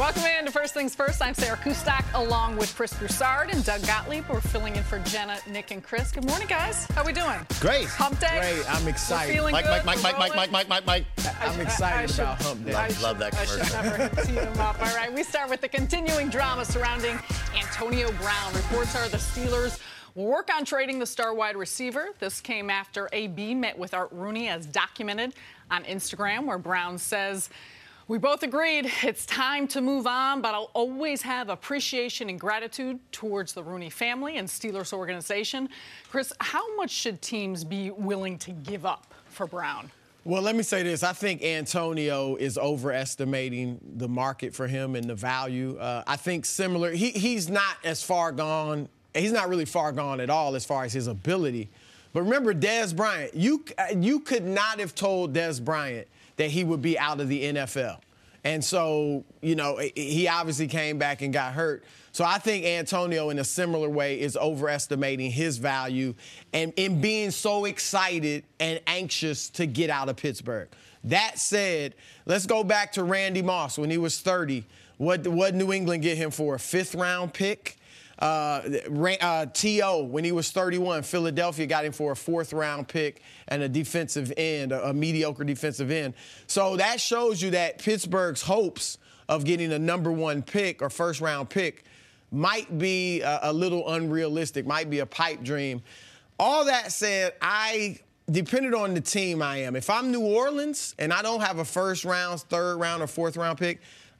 Welcome in to First Things First. I'm Sarah Kustak along with Chris Broussard and Doug Gottlieb. We're filling in for Jenna, Nick, and Chris. Good morning, guys. How we doing? Great. Hump day? Great. I'm excited. We're feeling Mike. good? I'm excited about Hump Day. I love that I commercial. should never tee them up. All right, we start with the continuing drama surrounding Antonio Brown. Reports are the Steelers will work on trading the star wide receiver. This came after AB met with Art Rooney, as documented on Instagram, where Brown says, "We both agreed it's time to move on, but I'll always have appreciation and gratitude towards the Rooney family and Steelers organization." Chris, how much should teams be willing to give up for Brown? Well, let me say this. I think Antonio is overestimating the market for him and the value. I think similar. He's not as far gone. He's not really far gone at all as far as his ability. But remember, Dez Bryant, you could not have told Dez Bryant that he would be out of the NFL. And so, he obviously came back and got hurt. So I think Antonio, in a similar way, is overestimating his value and in being so excited and anxious to get out of Pittsburgh. That said, let's go back to Randy Moss when he was 30. What New England get him for? A fifth-round pick? T.O., when he was 31, Philadelphia got him for a fourth-round pick and a defensive end, a mediocre defensive end. So that shows you that Pittsburgh's hopes of getting a number one pick or first-round pick might be a little unrealistic, might be a pipe dream. All that said, depending on the team I am, if I'm New Orleans and I don't have a first-round, third-round, or fourth-round pick,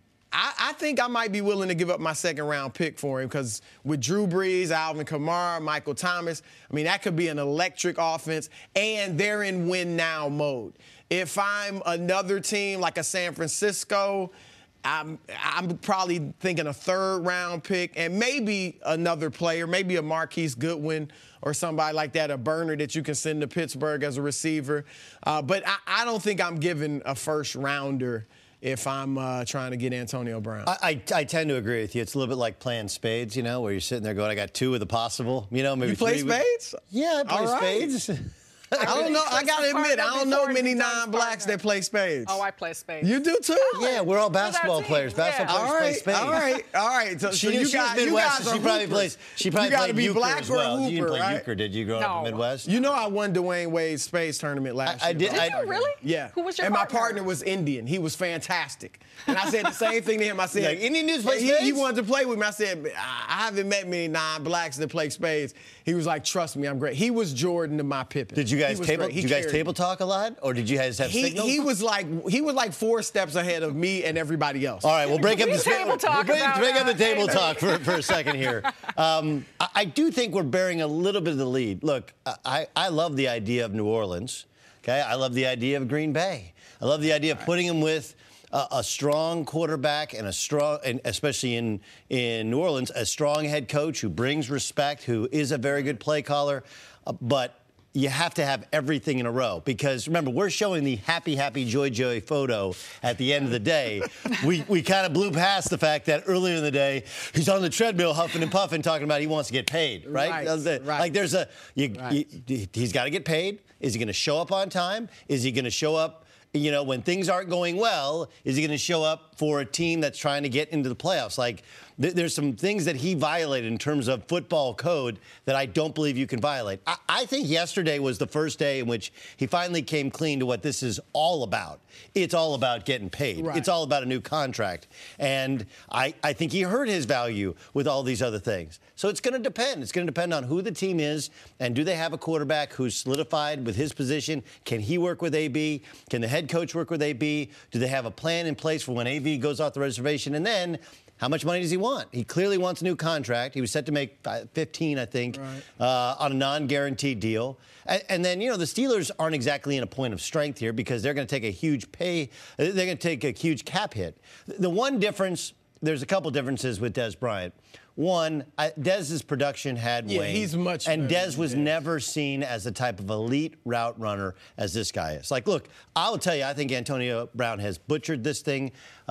I think I might be willing to give up my second-round pick for him because with Drew Brees, Alvin Kamara, Michael Thomas, that could be an electric offense, and they're in win-now mode. If I'm another team like a San Francisco, I'm probably thinking a third-round pick and maybe another player, maybe a Marquise Goodwin or somebody like that, a burner that you can send to Pittsburgh as a receiver. But I don't think I'm giving a first-rounder if I'm trying to get Antonio Brown. I tend to agree with you. It's a little bit like playing spades, where you're sitting there going, I got two of the possible, maybe you play spades? Yeah, I play spades. I don't know. I got to admit, I don't know many non-blacks that play spades. Oh, I play spades. You do, too? Yeah, we're all basketball players. Basketball players play spades. All right. So she's Midwest, so she probably played be euchre black as or well. hooper, You didn't play right? euchre, did you, growing up in the Midwest? I won Dwayne Wade's spades tournament last year. Did you really? Yeah. Who was your partner? And my partner partner? was Indian. He was fantastic. And I said the same thing to him. I said, Indian dudes play spades? He wanted to play with me. I said, I haven't met many non-blacks that play spades. He was like, trust me, I'm great. He was Jordan to my Pippen. Did you guys table talk a lot, or did you guys have signals? He was like 4 steps ahead of me and everybody else. All right, we'll break up the table talk. Break up the table talk for a second here. I do think we're bearing a little bit of the lead. Look, I love the idea of New Orleans. Okay, I love the idea of Green Bay. I love the idea of putting him with a strong quarterback and especially in New Orleans, a strong head coach who brings respect, who is a very good play caller, but you have to have everything in a row because, remember, we're showing the happy, joy photo at the end of the day. We kind of blew past the fact that earlier in the day, he's on the treadmill huffing and puffing talking about he wants to get paid, right? Right. Like he's got to get paid. Is he going to show up on time? Is he going to show up, when things aren't going well? Is he going to show up for a team that's trying to get into the playoffs? Like, there's some things that he violated in terms of football code that I don't believe you can violate. I think yesterday was the first day in which he finally came clean to what this is all about. It's all about getting paid. Right. It's all about a new contract. And I think he hurt his value with all these other things. So it's going to depend. It's going to depend on who the team is and do they have a quarterback who's solidified with his position? Can he work with AB? Can the head coach work with AB? Do they have a plan in place for when AB goes off the reservation? And then how much money does he want? He clearly wants a new contract. He was set to make 15, I think, on a non-guaranteed deal. And then, the Steelers aren't exactly in a point of strength here because they're going to take a huge they're going to take a huge cap hit. The one difference, there's a couple differences with Dez Bryant. One, Dez's production had waned. He's much and better Dez was never seen as the type of elite route runner as this guy is. Like, look, I will tell you, I think Antonio Brown has butchered this thing.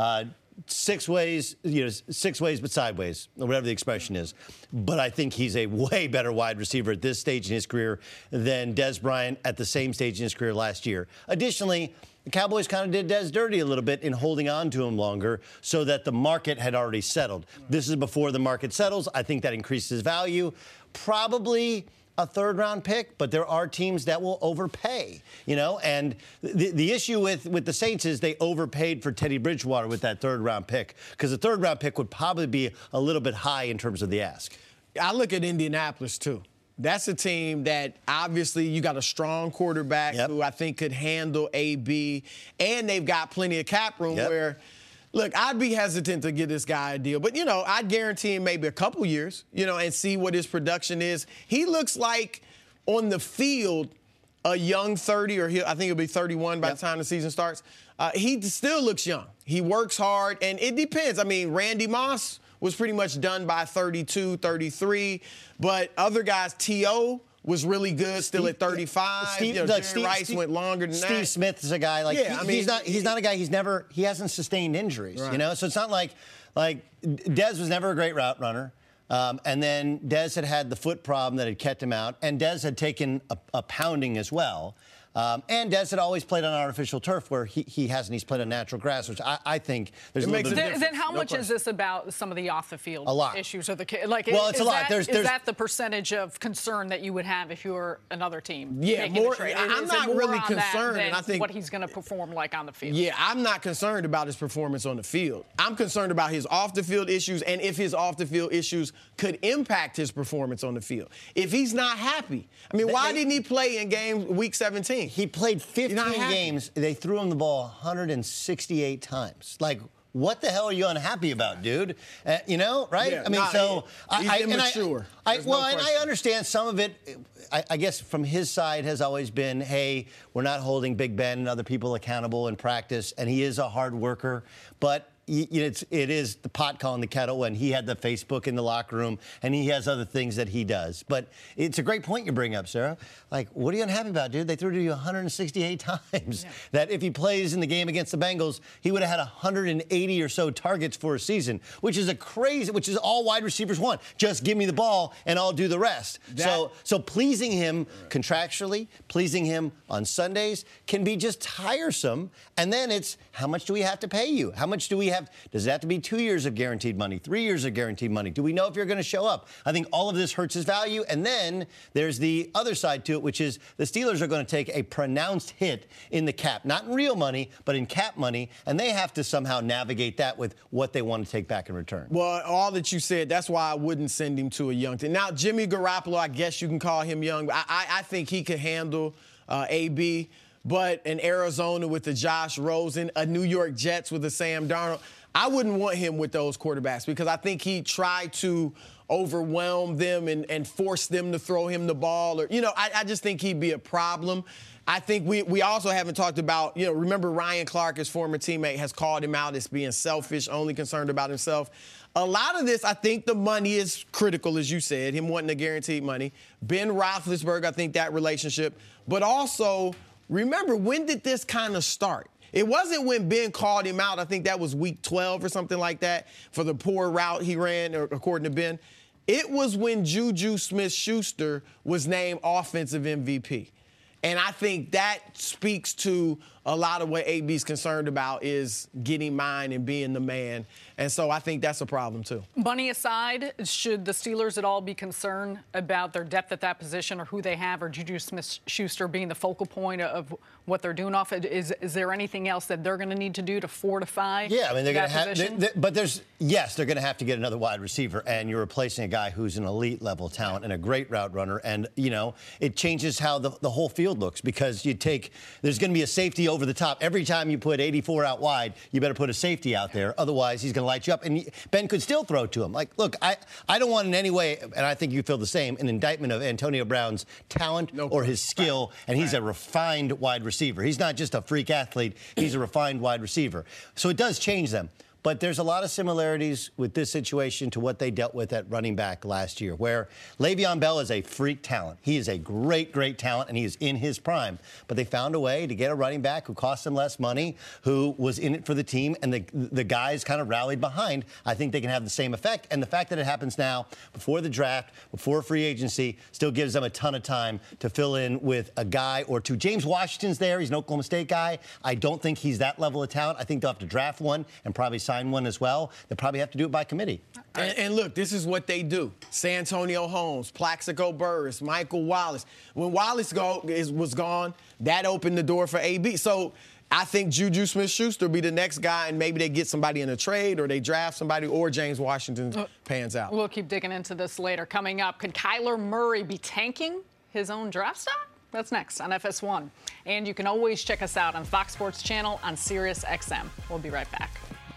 6 ways, you know, 6 ways but sideways, or whatever the expression is. But I think he's a way better wide receiver at this stage in his career than Dez Bryant at the same stage in his career last year. Additionally, the Cowboys kind of did Dez dirty a little bit in holding on to him longer so that the market had already settled. This is before the market settles. I think that increases value. Probably a third-round pick, but there are teams that will overpay, you know. And the issue with the Saints is they overpaid for Teddy Bridgewater with that third-round pick, because the third-round pick would probably be a little bit high in terms of the ask. I look at Indianapolis, too. That's a team that obviously you got a strong quarterback who I think could handle AB, and they've got plenty of cap room where, look, I'd be hesitant to give this guy a deal. But, you know, I'd guarantee him maybe a couple years, you know, and see what his production is. He looks like on the field a young 30, or I think he'll be 31 by the time the season starts. He still looks young. He works hard, and it depends. I mean, Randy Moss was pretty much done by 32, 33. But other guys, T.O. was really good, still at 35. Jerry Rice went longer than that. Steve Smith is a guy like he's not a guy. He hasn't sustained injuries. You know, so it's not like Dez was never a great route runner. And then Dez had the foot problem that had kept him out, and Dez had taken a pounding as well. And Dez had always played on artificial turf, where he hasn't. He's played on natural grass, which I think there's a little bit of difference. Then how much is this about some of the off-the-field issues of the kid? Like, well, it's a lot. Is that the percentage of concern that you would have if you were another team? Yeah, more. I'm not really concerned. And I think what he's going to perform like on the field. Yeah, I'm not concerned about his performance on the field. I'm concerned about his off-the-field issues, and if his off-the-field issues could impact his performance on the field. If he's not happy, I mean, why didn't he play in week 17? He played 15 games. They threw him the ball 168 times. Like, what the hell are you unhappy about, dude? You know, right? Yeah, I mean, he's immature. And I understand some of it. I guess from his side has always been, hey, we're not holding Big Ben and other people accountable in practice, and he is a hard worker, but it is the pot calling the kettle when he had the Facebook in the locker room, and he has other things that he does. But it's a great point you bring up, Sarah. Like, what are you unhappy about, dude? They threw to you 168 times. Yeah. That if he plays in the game against the Bengals, he would have had 180 or so targets for a season, which is all wide receivers want. Just give me the ball, and I'll do the rest. So pleasing him contractually, pleasing him on Sundays can be just tiresome. And then it's, how much do we have to pay you? How much do we have? Does it have to be 2 years of guaranteed money, 3 years of guaranteed money? Do we know if you're going to show up? I think all of this hurts his value. And then there's the other side to it, which is the Steelers are going to take a pronounced hit in the cap, not in real money, but in cap money. And they have to somehow navigate that with what they want to take back in return. Well, all that you said, that's why I wouldn't send him to a young team. Now, Jimmy Garoppolo, I guess you can call him young. I think he could handle AB. But in Arizona with the Josh Rosen, a New York Jets with the Sam Darnold, I wouldn't want him with those quarterbacks, because I think he tried to overwhelm them and force them to throw him the ball. Or, you know, I just think he'd be a problem. I think we also haven't talked about, you know, remember Ryan Clark, his former teammate, has called him out as being selfish, only concerned about himself. A lot of this, I think the money is critical, as you said, him wanting the guaranteed money. Ben Roethlisberger, I think that relationship. But also, remember, when did this kind of start? It wasn't when Ben called him out. I think that was week 12 or something like that for the poor route he ran, according to Ben. It was when Juju Smith-Schuster was named offensive MVP. And I think that speaks to a lot of what AB's concerned about, is getting mine and being the man. And so I think that's a problem, too. Money aside, should the Steelers at all be concerned about their depth at that position, or who they have, or Juju Smith-Schuster being the focal point of what they're doing off it? Is there anything else that they're going to need to do to fortify? Yeah, I mean, they're going to have, but they're going to have to get another wide receiver, and you're replacing a guy who's an elite level talent and a great route runner. And, you know, it changes how the whole field looks, because there's going to be a safety over the top. Every time you put 84 out wide, you better put a safety out there. Otherwise, he's going to light you up. And Ben could still throw to him. Like, look, I don't want in any way, and I think you feel the same, an indictment of Antonio Brown's talent or his skill. And he's a refined wide receiver. He's not just a freak athlete. He's a refined wide receiver. So it does change them. But there's a lot of similarities with this situation to what they dealt with at running back last year, where Le'Veon Bell is a freak talent. He is a great, great talent, and he is in his prime. But they found a way to get a running back who cost them less money, who was in it for the team, and the guys kind of rallied behind. I think they can have the same effect. And the fact that it happens now, before the draft, before free agency, still gives them a ton of time to fill in with a guy or two. James Washington's there. He's an Oklahoma State guy. I don't think he's that level of talent. I think they'll have to draft one and probably sign one as well. They'll probably have to do it by committee. And look, this is what they do. Santonio Holmes, Plaxico Burress, Michael Wallace. When Wallace was gone, that opened the door for AB. So I think Juju Smith-Schuster will be the next guy, and maybe they get somebody in a trade or they draft somebody, or James Washington pans out. We'll keep digging into this later. Coming up, could Kyler Murray be tanking his own draft stock? That's next on FS1. And you can always check us out on Fox Sports Channel on Sirius XM. We'll be right back.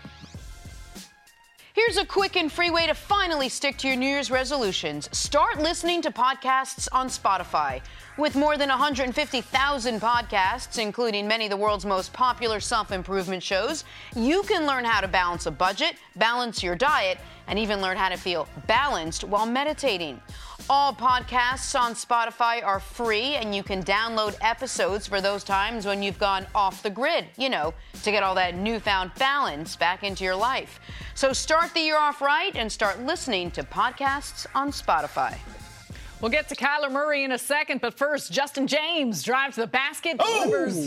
Here's a quick and free way to finally stick to your New Year's resolutions. Start listening to podcasts on Spotify. With more than 150,000 podcasts, including many of the world's most popular self-improvement shows, you can learn how to balance a budget, balance your diet, and even learn how to feel balanced while meditating. All podcasts on Spotify are free, and you can download episodes for those times when you've gone off the grid, to get all that newfound balance back into your life. So start the year off right and start listening to podcasts on Spotify. We'll get to Kyler Murray in a second, but first, Justin James drives to the basket, delivers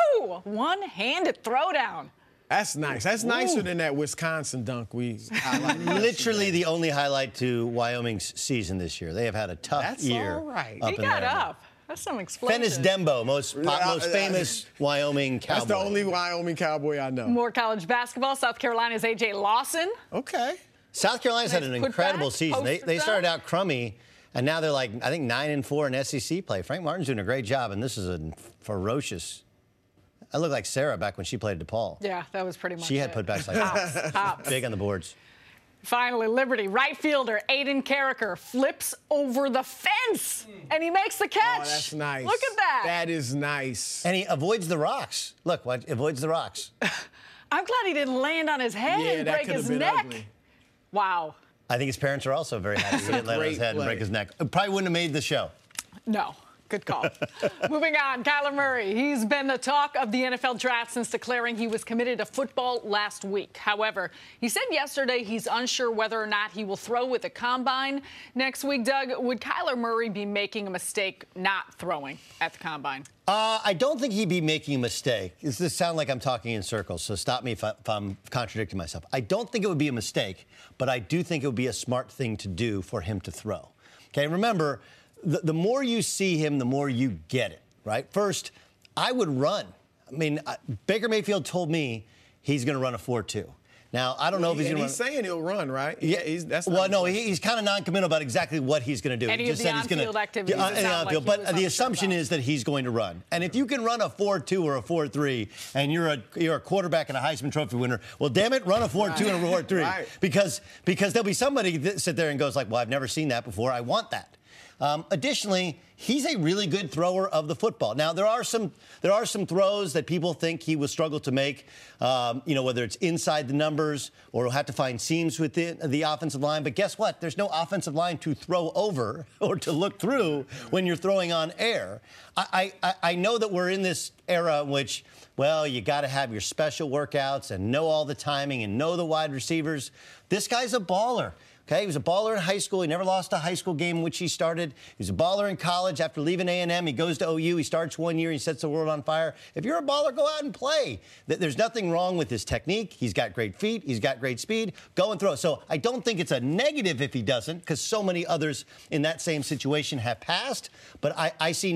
one-handed throwdown. That's nice. That's nicer than that Wisconsin dunk we highlighted. Literally the only highlight to Wyoming's season this year. They have had a tough year. All right. He got up. That's some explosion. Fennis Dembo, most famous Wyoming Cowboy. That's the only Wyoming Cowboy I know. More college basketball. South Carolina's A.J. Lawson. Okay. South Carolina's had an incredible season. They started out crummy, and now they're like, I think, 9-4 in SEC play. Frank Martin's doing a great job, and this is a ferocious. I look like Sarah back when she played DePaul. Yeah, that was pretty much She had putbacks like Pops. big on the boards. Finally, Liberty right fielder Aiden Carricker flips over the fence, and he makes the catch. Oh, that's nice. Look at that. That is nice. And he avoids the rocks. Look, avoids the rocks. I'm glad he didn't land on his head and break his neck. Ugly. Wow. I think his parents are also very happy he didn't land on his head and break his neck. Probably wouldn't have made the show. No. Good call. Moving on, Kyler Murray. He's been the talk of the NFL draft since declaring he was committed to football last week. However, he said yesterday he's unsure whether or not he will throw with the combine next week. Doug, would Kyler Murray be making a mistake not throwing at the combine? I don't think he'd be making a mistake. This sounds like I'm talking in circles, so stop me if I'm contradicting myself. I don't think it would be a mistake, but I do think it would be a smart thing to do for him to throw. Okay, remember, the more you see him, the more you get it, right? First, I would run. I mean, Baker Mayfield told me he's going to run a 4.2. Now, I don't know if he's going to run. He's saying he'll run, right? Yeah, he's kind of non-committal about exactly what he's going to do. Any of the on-field activities. But the assumption is that he's going to run. And if you can run a 4.2 or a 4.3 and you're a quarterback and a Heisman Trophy winner, well, damn it, run a 4.2 and a 4.3. Right. Because there'll be somebody that sit there and goes like, well, I've never seen that before. I want that. Additionally, he's a really good thrower of the football. Now, there are some throws that people think he will struggle to make, whether it's inside the numbers or he'll have to find seams within the offensive line. But guess what? There's no offensive line to throw over or to look through when you're throwing on air. I know that we're in this era in which, well, you got to have your special workouts and know all the timing and know the wide receivers. This guy's a baller. Okay, he was a baller in high school. He never lost a high school game in which he started. He was a baller in college. After leaving A&M, he goes to OU. He starts 1 year. He sets the world on fire. If you're a baller, go out and play. There's nothing wrong with his technique. He's got great feet. He's got great speed. Go and throw. So I don't think it's a negative if he doesn't, because so many others in that same situation have passed. But I see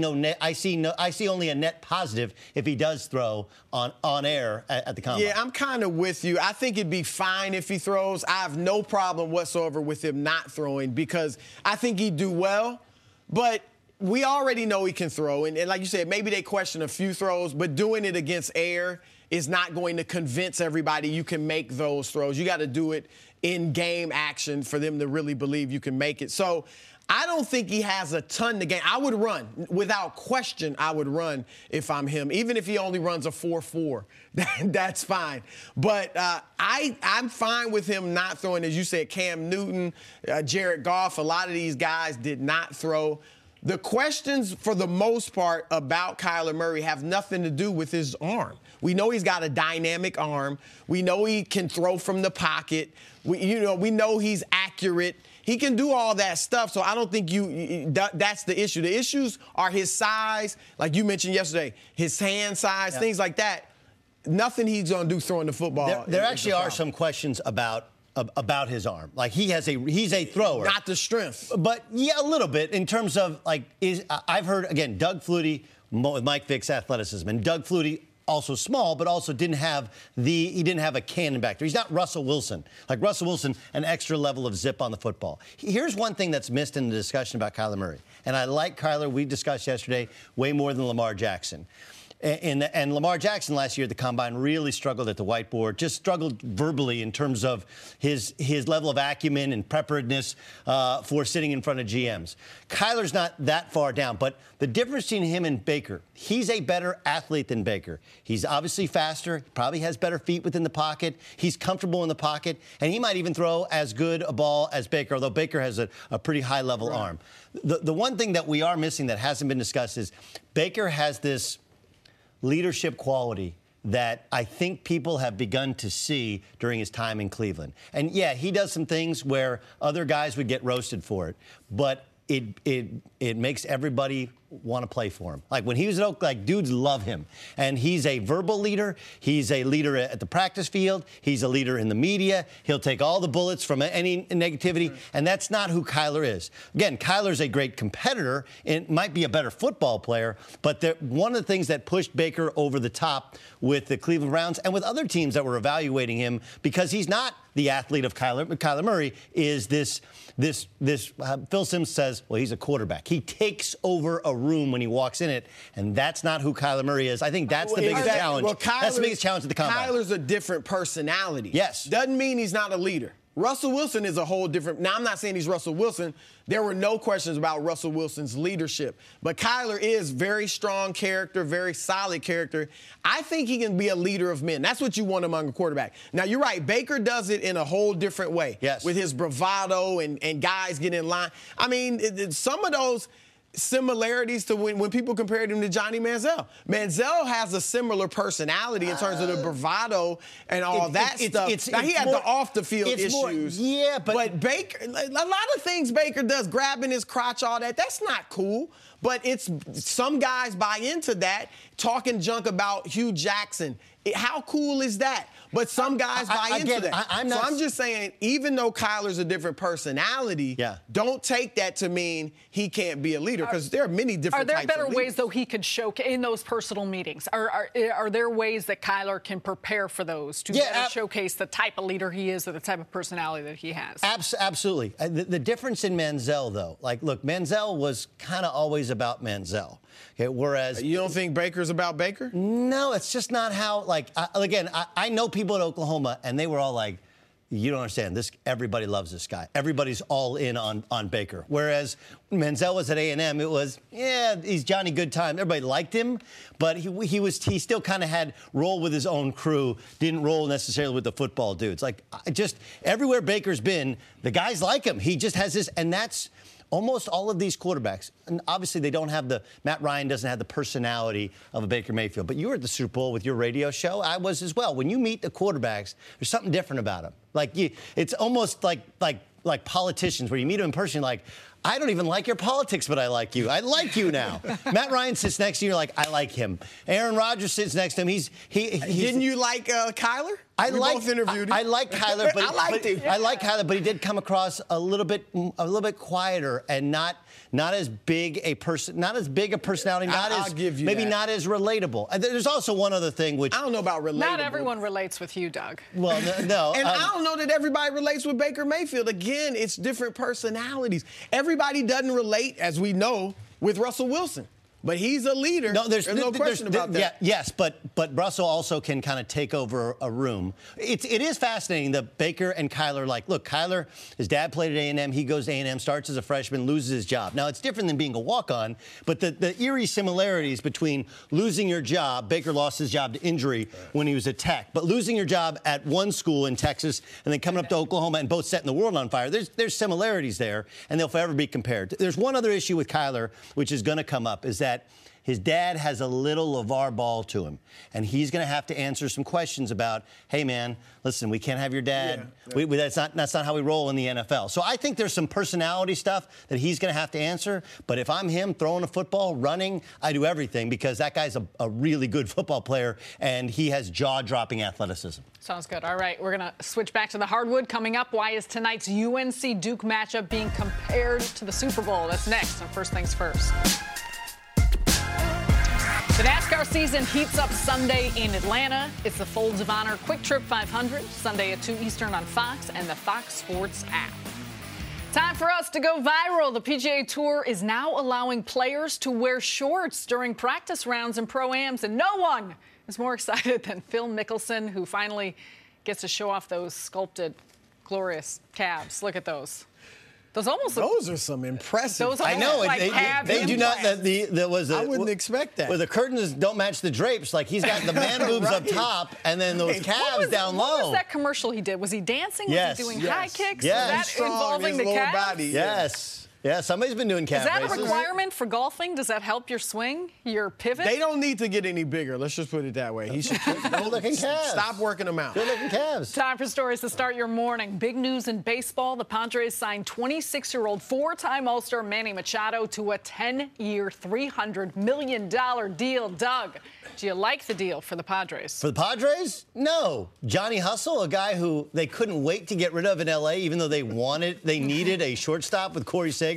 only a net positive if he does throw on air at the combine. Yeah, I'm kind of with you. I think it'd be fine if he throws. I have no problem whatsoever with him not throwing, because I think he'd do well, but we already know he can throw. And like you said, maybe they question a few throws, but doing it against air is not going to convince everybody you can make those throws. You got to do it in game action for them to really believe you can make it. So I don't think he has a ton to gain. I would run. Without question, I would run if I'm him. Even if he only runs a 4.4, that's fine. But I'm fine with him not throwing, as you said, Cam Newton, Jared Goff. A lot of these guys did not throw. The questions, for the most part, about Kyler Murray have nothing to do with his arm. We know he's got a dynamic arm. We know he can throw from the pocket. We know he's accurate. He can do all that stuff, so I don't think that's the issue. The issues are his size, like you mentioned yesterday, his hand size, things like that. Nothing he's going to do throwing the football. There actually are some questions about his arm. Like, he's a thrower. Not the strength. But, yeah, a little bit in terms of, like, I've heard, again, Doug Flutie with Mike Vick's athleticism. And Doug Flutie, also small, but also didn't have a cannon back there. He's not Russell Wilson. Like Russell Wilson, an extra level of zip on the football. Here's one thing that's missed in the discussion about Kyler Murray. And I like Kyler, we discussed yesterday, way more than Lamar Jackson. And Lamar Jackson last year at the Combine really struggled at the whiteboard, just struggled verbally in terms of his level of acumen and preparedness for sitting in front of GMs. Kyler's not that far down, but the difference between him and Baker, he's a better athlete than Baker. He's obviously faster, probably has better feet within the pocket, he's comfortable in the pocket, and he might even throw as good a ball as Baker, although Baker has a pretty high-level arm. The one thing that we are missing that hasn't been discussed is Baker has this leadership quality that I think people have begun to see during his time in Cleveland. And, yeah, he does some things where other guys would get roasted for it, but it makes everybody want to play for him. Like, when he was at Oak, like, dudes love him. And he's a verbal leader. He's a leader at the practice field. He's a leader in the media. He'll take all the bullets from any negativity, and that's not who Kyler is. Again, Kyler's a great competitor and might be a better football player, but one of the things that pushed Baker over the top with the Cleveland Browns and with other teams that were evaluating him, because he's not the athlete of Kyler Murray, is this Phil Simms says, well, he's a quarterback. He takes over a room when he walks in it, and that's not who Kyler Murray is. I think that's the biggest challenge. Well, that's the biggest challenge at the Combine. Kyler's a different personality. Yes. Doesn't mean he's not a leader. Russell Wilson is a whole different. Now, I'm not saying he's Russell Wilson. There were no questions about Russell Wilson's leadership. But Kyler is very strong character, very solid character. I think he can be a leader of men. That's what you want among a quarterback. Now, you're right. Baker does it in a whole different way. Yes. With his bravado and guys get in line. I mean, some of those similarities to when people compared him to Johnny Manziel. Manziel has a similar personality in terms of the bravado and all that stuff. Now, he had the off-the-field issues. But Baker, a lot of things Baker does, grabbing his crotch, all that, that's not cool. But it's some guys buy into that, talking junk about Hugh Jackson. How cool is that? But some guys buy into that. I'm just saying, even though Kyler's a different personality, don't take that to mean he can't be a leader, because there are many different types of leaders. Are there better ways, though, he could show in those personal meetings? Are there ways that Kyler can prepare for those to better showcase the type of leader he is or the type of personality that he has? Absolutely. The difference in Manziel, though, like, look, Manziel was kind of always about Manziel. Okay, whereas you don't think Baker's about Baker? No, it's just not how. Like, again, I know people at Oklahoma, and they were all like, "You don't understand. Everybody loves this guy. Everybody's all in on Baker." Whereas Manziel was at A&M, it was, he's Johnny Goodtime. Everybody liked him, but he still kind of had roll with his own crew. Didn't roll necessarily with the football dudes. Like, just everywhere Baker's been, the guys like him. He just has this, and that's almost all of these quarterbacks, and obviously they don't have Matt Ryan doesn't have the personality of a Baker Mayfield, but you were at the Super Bowl with your radio show. I was as well. When you meet the quarterbacks, there's something different about them. Like, it's almost like politicians, where you meet them in person, you're like, I don't even like your politics, but I like you. I like you now. Matt Ryan sits next to you, you're like, I like him. Aaron Rodgers sits next to him. Didn't you like Kyler? We both interviewed him. I like Kyler, but I liked him. I like Kyler, but he did come across a little bit quieter and not as big a personality, not as relatable. And there's also one other thing which I don't know about relatable. Not everyone relates with you, Doug. Well, no. And I don't know that everybody relates with Baker Mayfield. Again, it's different personalities. Everybody doesn't relate, as we know, with Russell Wilson. But he's a leader. No, there's no question about that. Yeah, yes, but Russell also can kind of take over a room. It is fascinating that Baker and Kyler, look, Kyler, his dad played at A&M. He goes to A&M, starts as a freshman, loses his job. Now, it's different than being a walk-on, but the eerie similarities between losing your job, Baker lost his job to injury when he was at Tech, but losing your job at one school in Texas and then coming up to Oklahoma and both setting the world on fire, there's similarities there, and they'll forever be compared. There's one other issue with Kyler, which is going to come up, is that his dad has a little LeVar Ball to him, and he's going to have to answer some questions about, hey, man, listen, we can't have your dad. Yeah. That's not how we roll in the NFL. So I think there's some personality stuff that he's going to have to answer. But if I'm him throwing a football, running, I do everything because that guy's a really good football player, and he has jaw-dropping athleticism. Sounds good. All right, we're going to switch back to the hardwood. Coming up, why is tonight's UNC-Duke matchup being compared to the Super Bowl? That's next on First Things First. The NASCAR season heats up Sunday in Atlanta. It's the Folds of Honor Quick Trip 500, Sunday at 2 Eastern on Fox and the Fox Sports app. Time for us to go viral. The PGA Tour is now allowing players to wear shorts during practice rounds and pro-ams, and no one is more excited than Phil Mickelson, who finally gets to show off those sculpted, glorious calves. Look at those. Those are some impressive. Those are I know. like they do not. I wouldn't expect that. Where the curtains don't match the drapes. Like he's got the man boobs up top and then those calves down low. What was that commercial he did? Was he dancing? Yes. Was he doing high kicks? Yes. Was that involving the calves? Body, yes. Yeah, somebody's been doing calf races. Is that races. a requirement for golfing? Does that help your swing, your pivot? They don't need to get any bigger. Let's just put it that way. He should good-looking calves. Stop working them out. Good-looking calves. Time for stories to start your morning. Big news in baseball. The Padres signed 26-year-old four-time All-Star Manny Machado to a 10-year, $300 million deal. Doug, do you like the deal for the Padres? For the Padres? No. Johnny Hustle, a guy who they couldn't wait to get rid of in L.A., even though they needed a shortstop with Corey Seager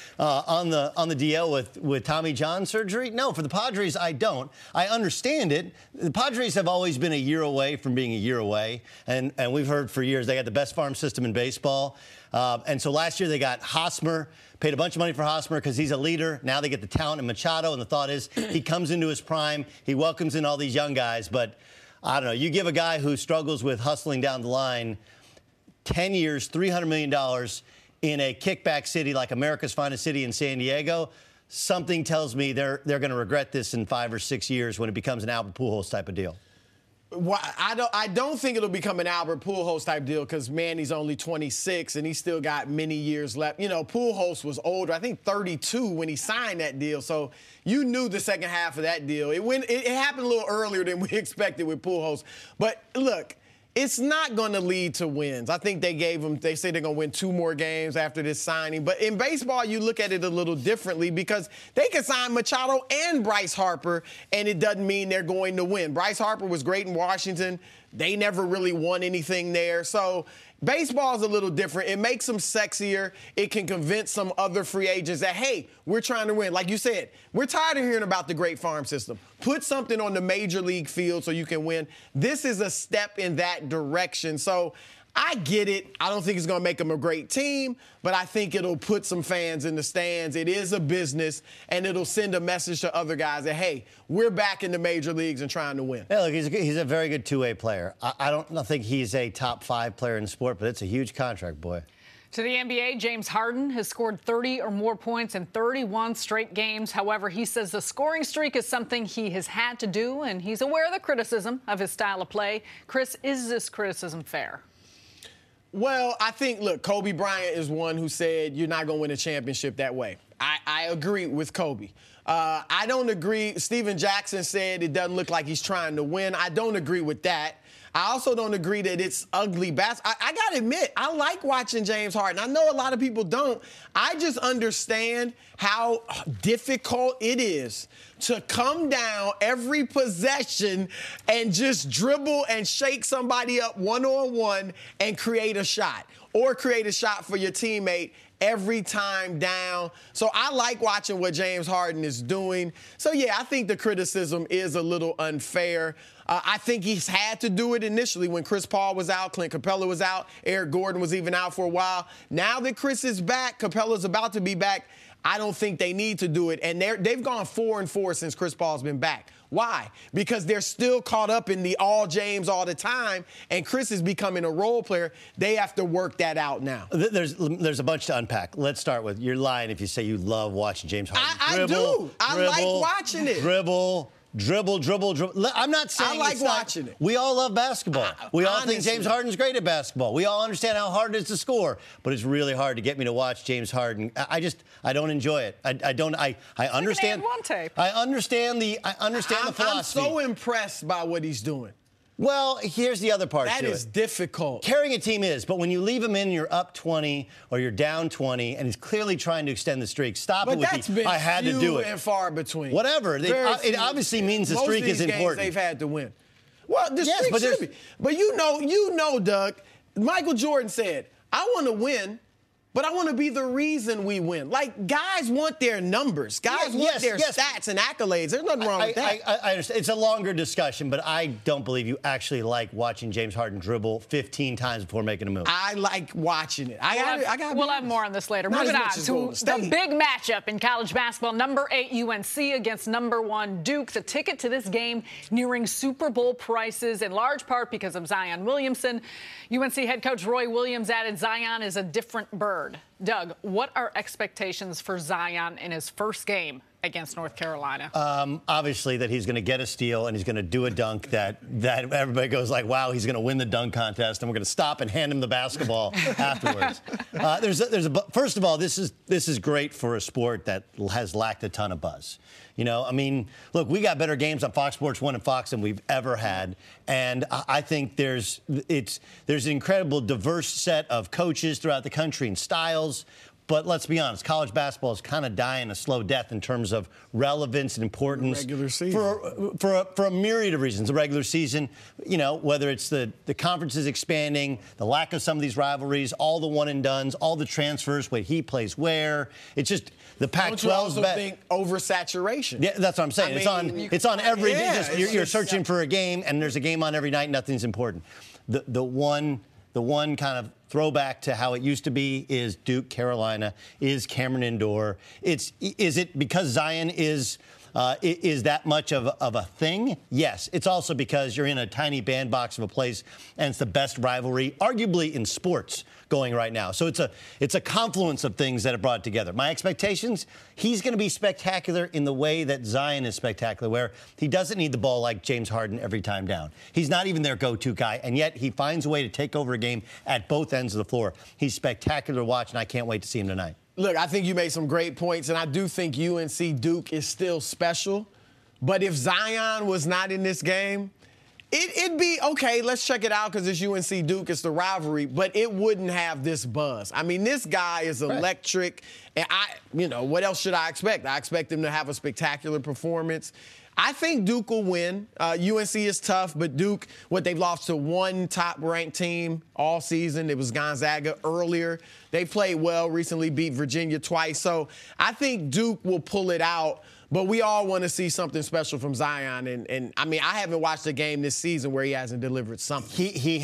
on the DL with Tommy John surgery. No, for the Padres, I don't. I understand it. The Padres have always been a year away from being a year away, and we've heard for years they got the best farm system in baseball. And so last year they got Hosmer, paid a bunch of money for Hosmer because he's a leader. Now they get the talent in Machado, and the thought is he comes into his prime, he welcomes in all these young guys. But I don't know, you give a guy who struggles with hustling down the line 10 years, $300 million in a kickback city like America's finest city in San Diego, something tells me they're going to regret this in 5 or 6 years when it becomes an Albert Pujols type of deal. Well, I don't think it'll become an Albert Pujols type deal because Manny's only 26 and he's still got many years left. You know, Pujols was older, I think 32 when he signed that deal. So you knew the second half of that deal. It happened a little earlier than we expected with Pujols. But look, it's not going to lead to wins. I think they say they're going to win 2 more games after this signing. But in baseball, you look at it a little differently because they can sign Machado and Bryce Harper, and it doesn't mean they're going to win. Bryce Harper was great in Washington. They never really won anything there. So baseball is a little different. It makes them sexier. It can convince some other free agents that, hey, we're trying to win. Like you said, we're tired of hearing about the great farm system. Put something on the major league field so you can win. This is a step in that direction. So I get it. I don't think it's going to make them a great team, but I think it'll put some fans in the stands. It is a business, and it'll send a message to other guys that, hey, we're back in the major leagues and trying to win. Yeah, look, he's a very good two-way player. I don't think he's a top 5 player in the sport, but it's a huge contract, boy. To the NBA, James Harden has scored 30 or more points in 31 straight games. However, he says the scoring streak is something he has had to do, and he's aware of the criticism of his style of play. Chris, is this criticism fair? Well, I think, look, Kobe Bryant is one who said you're not going to win a championship that way. I agree with Kobe. I don't agree. Steven Jackson said it doesn't look like he's trying to win. I don't agree with that. I also don't agree that it's ugly basketball. I got to admit, I like watching James Harden. I know a lot of people don't. I just understand how difficult it is to come down every possession and just dribble and shake somebody up one-on-one and create a shot or create a shot for your teammate every time down. So I like watching what James Harden is doing. So, yeah, I think the criticism is a little unfair. I think he's had to do it initially when Chris Paul was out, Clint Capella was out, Eric Gordon was even out for a while. Now that Chris is back, Capella's about to be back, I don't think they need to do it. And they've gone 4-4 since Chris Paul's been back. Why? Because they're still caught up in the all James all the time, and Chris is becoming a role player. They have to work that out now. There's a bunch to unpack. Let's start with, you're lying if you say you love watching James Harden. I do. I like watching it. Dribble. I'm not saying I like watching it. We all love basketball. We all think honestly. James Harden's great at basketball. We all understand how hard it is to score, but it's really hard to get me to watch James Harden. I don't enjoy it. I understand. One tape. I understand the philosophy. I'm so impressed by what he's doing. Well, here's the other part to it. That is difficult. Carrying a team is, but when you leave him in, you're up 20 or you're down 20, and he's clearly trying to extend the streak. Stop it with that's been I had to do it. And far between. Whatever. It obviously means the streak is important. They've had to win. Well, the streak but should be. But you know, Doug, Michael Jordan said, I want to win, but I want to be the reason we win. Like, guys want their numbers. Guys want their stats and accolades. There's nothing wrong with that. I understand. It's a longer discussion, but I don't believe you actually like watching James Harden dribble 15 times before making a move. I like watching it. We'll have more on this later. Moving on to the big matchup in college basketball. Number 8 UNC against number 1 Duke. The ticket to this game nearing Super Bowl prices, in large part because of Zion Williamson. UNC head coach Roy Williams added Zion is a different bird. Doug, what are expectations for Zion in his first game against North Carolina? Obviously that he's going to get a steal and he's going to do a dunk that everybody goes like, wow, he's going to win the dunk contest, and we're going to stop and hand him the basketball afterwards. First of all, this is great for a sport that has lacked a ton of buzz. You know, I mean, look, we got better games on Fox Sports 1 and Fox than we've ever had. And I think there's an incredible diverse set of coaches throughout the country and styles. But let's be honest, college basketball is kind of dying a slow death in terms of relevance and importance. Regular season. For a myriad of reasons. The regular season, you know, whether it's the conferences expanding, the lack of some of these rivalries, all the one-and-dones, all the transfers, where he plays where. It's just the Pac-12's Don't you also think oversaturation? Yeah, that's what I'm saying. It's on every. You're searching for a game, and there's a game on every night. Nothing's important. The one kind of throwback to how it used to be is Duke, Carolina, is Cameron Indoor. Is it because Zion is that much of a thing? Yes. It's also because you're in a tiny bandbox of a place, and it's the best rivalry, arguably in sports, going right now. So it's a confluence of things that have brought it together. My expectations, he's going to be spectacular in the way that Zion is spectacular, where he doesn't need the ball like James Harden every time down. He's not even their go-to guy, and yet he finds a way to take over a game at both ends of the floor. He's spectacular to watch, and I can't wait to see him tonight. Look, I think you made some great points, and I do think UNC Duke is still special. But if Zion was not in this game, it'd be, okay, let's check it out because it's UNC Duke, it's the rivalry, but it wouldn't have this buzz. I mean, this guy is electric, and what else should I expect? I expect him to have a spectacular performance. I think Duke will win. UNC is tough, but Duke, they've lost to one top-ranked team all season. It was Gonzaga earlier. They played well, recently beat Virginia twice. So I think Duke will pull it out, but we all want to see something special from Zion. And I mean, I haven't watched a game this season where he hasn't delivered something. We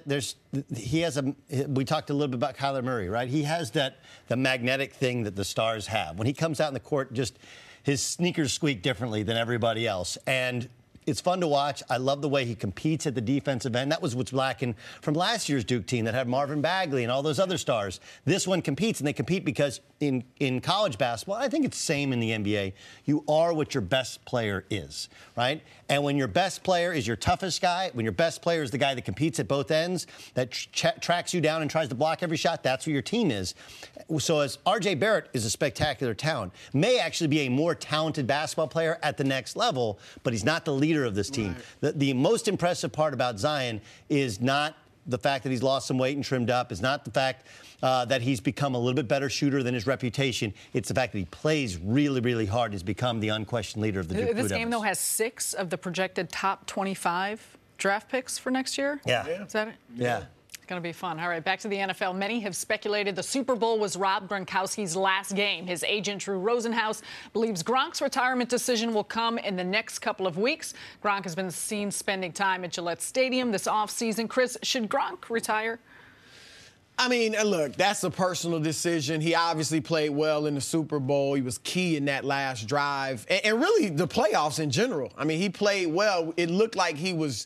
talked a little bit about Kyler Murray, right? He has the magnetic thing that the stars have. When he comes out in the court, his sneakers squeak differently than everybody else. And it's fun to watch. I love the way he competes at the defensive end. That was what's lacking from last year's Duke team that had Marvin Bagley and all those other stars. This one competes, and they compete because in college basketball, I think it's the same in the NBA, you are what your best player is, right? And when your best player is your toughest guy, when your best player is the guy that competes at both ends, that tracks you down and tries to block every shot, that's what your team is. So as R.J. Barrett is a spectacular talent, may actually be a more talented basketball player at the next level, but he's not the leader of this team. Right. The most impressive part about Zion is not the fact that he's lost some weight and trimmed up. It's not the fact that he's become a little bit better shooter than his reputation. It's the fact that he plays really, really hard and has become the unquestioned leader of the Duke Blue Devils. This game, though, has 6 of the projected top 25 draft picks for next year? Yeah. Is that it? Yeah. It's going to be fun. All right, back to the NFL. Many have speculated the Super Bowl was Rob Gronkowski's last game. His agent, Drew Rosenhaus, believes Gronk's retirement decision will come in the next couple of weeks. Gronk has been seen spending time at Gillette Stadium this offseason. Chris, should Gronk retire? I mean, look, that's a personal decision. He obviously played well in the Super Bowl. He was key in that last drive. And really the playoffs in general. I mean, he played well. It looked like he was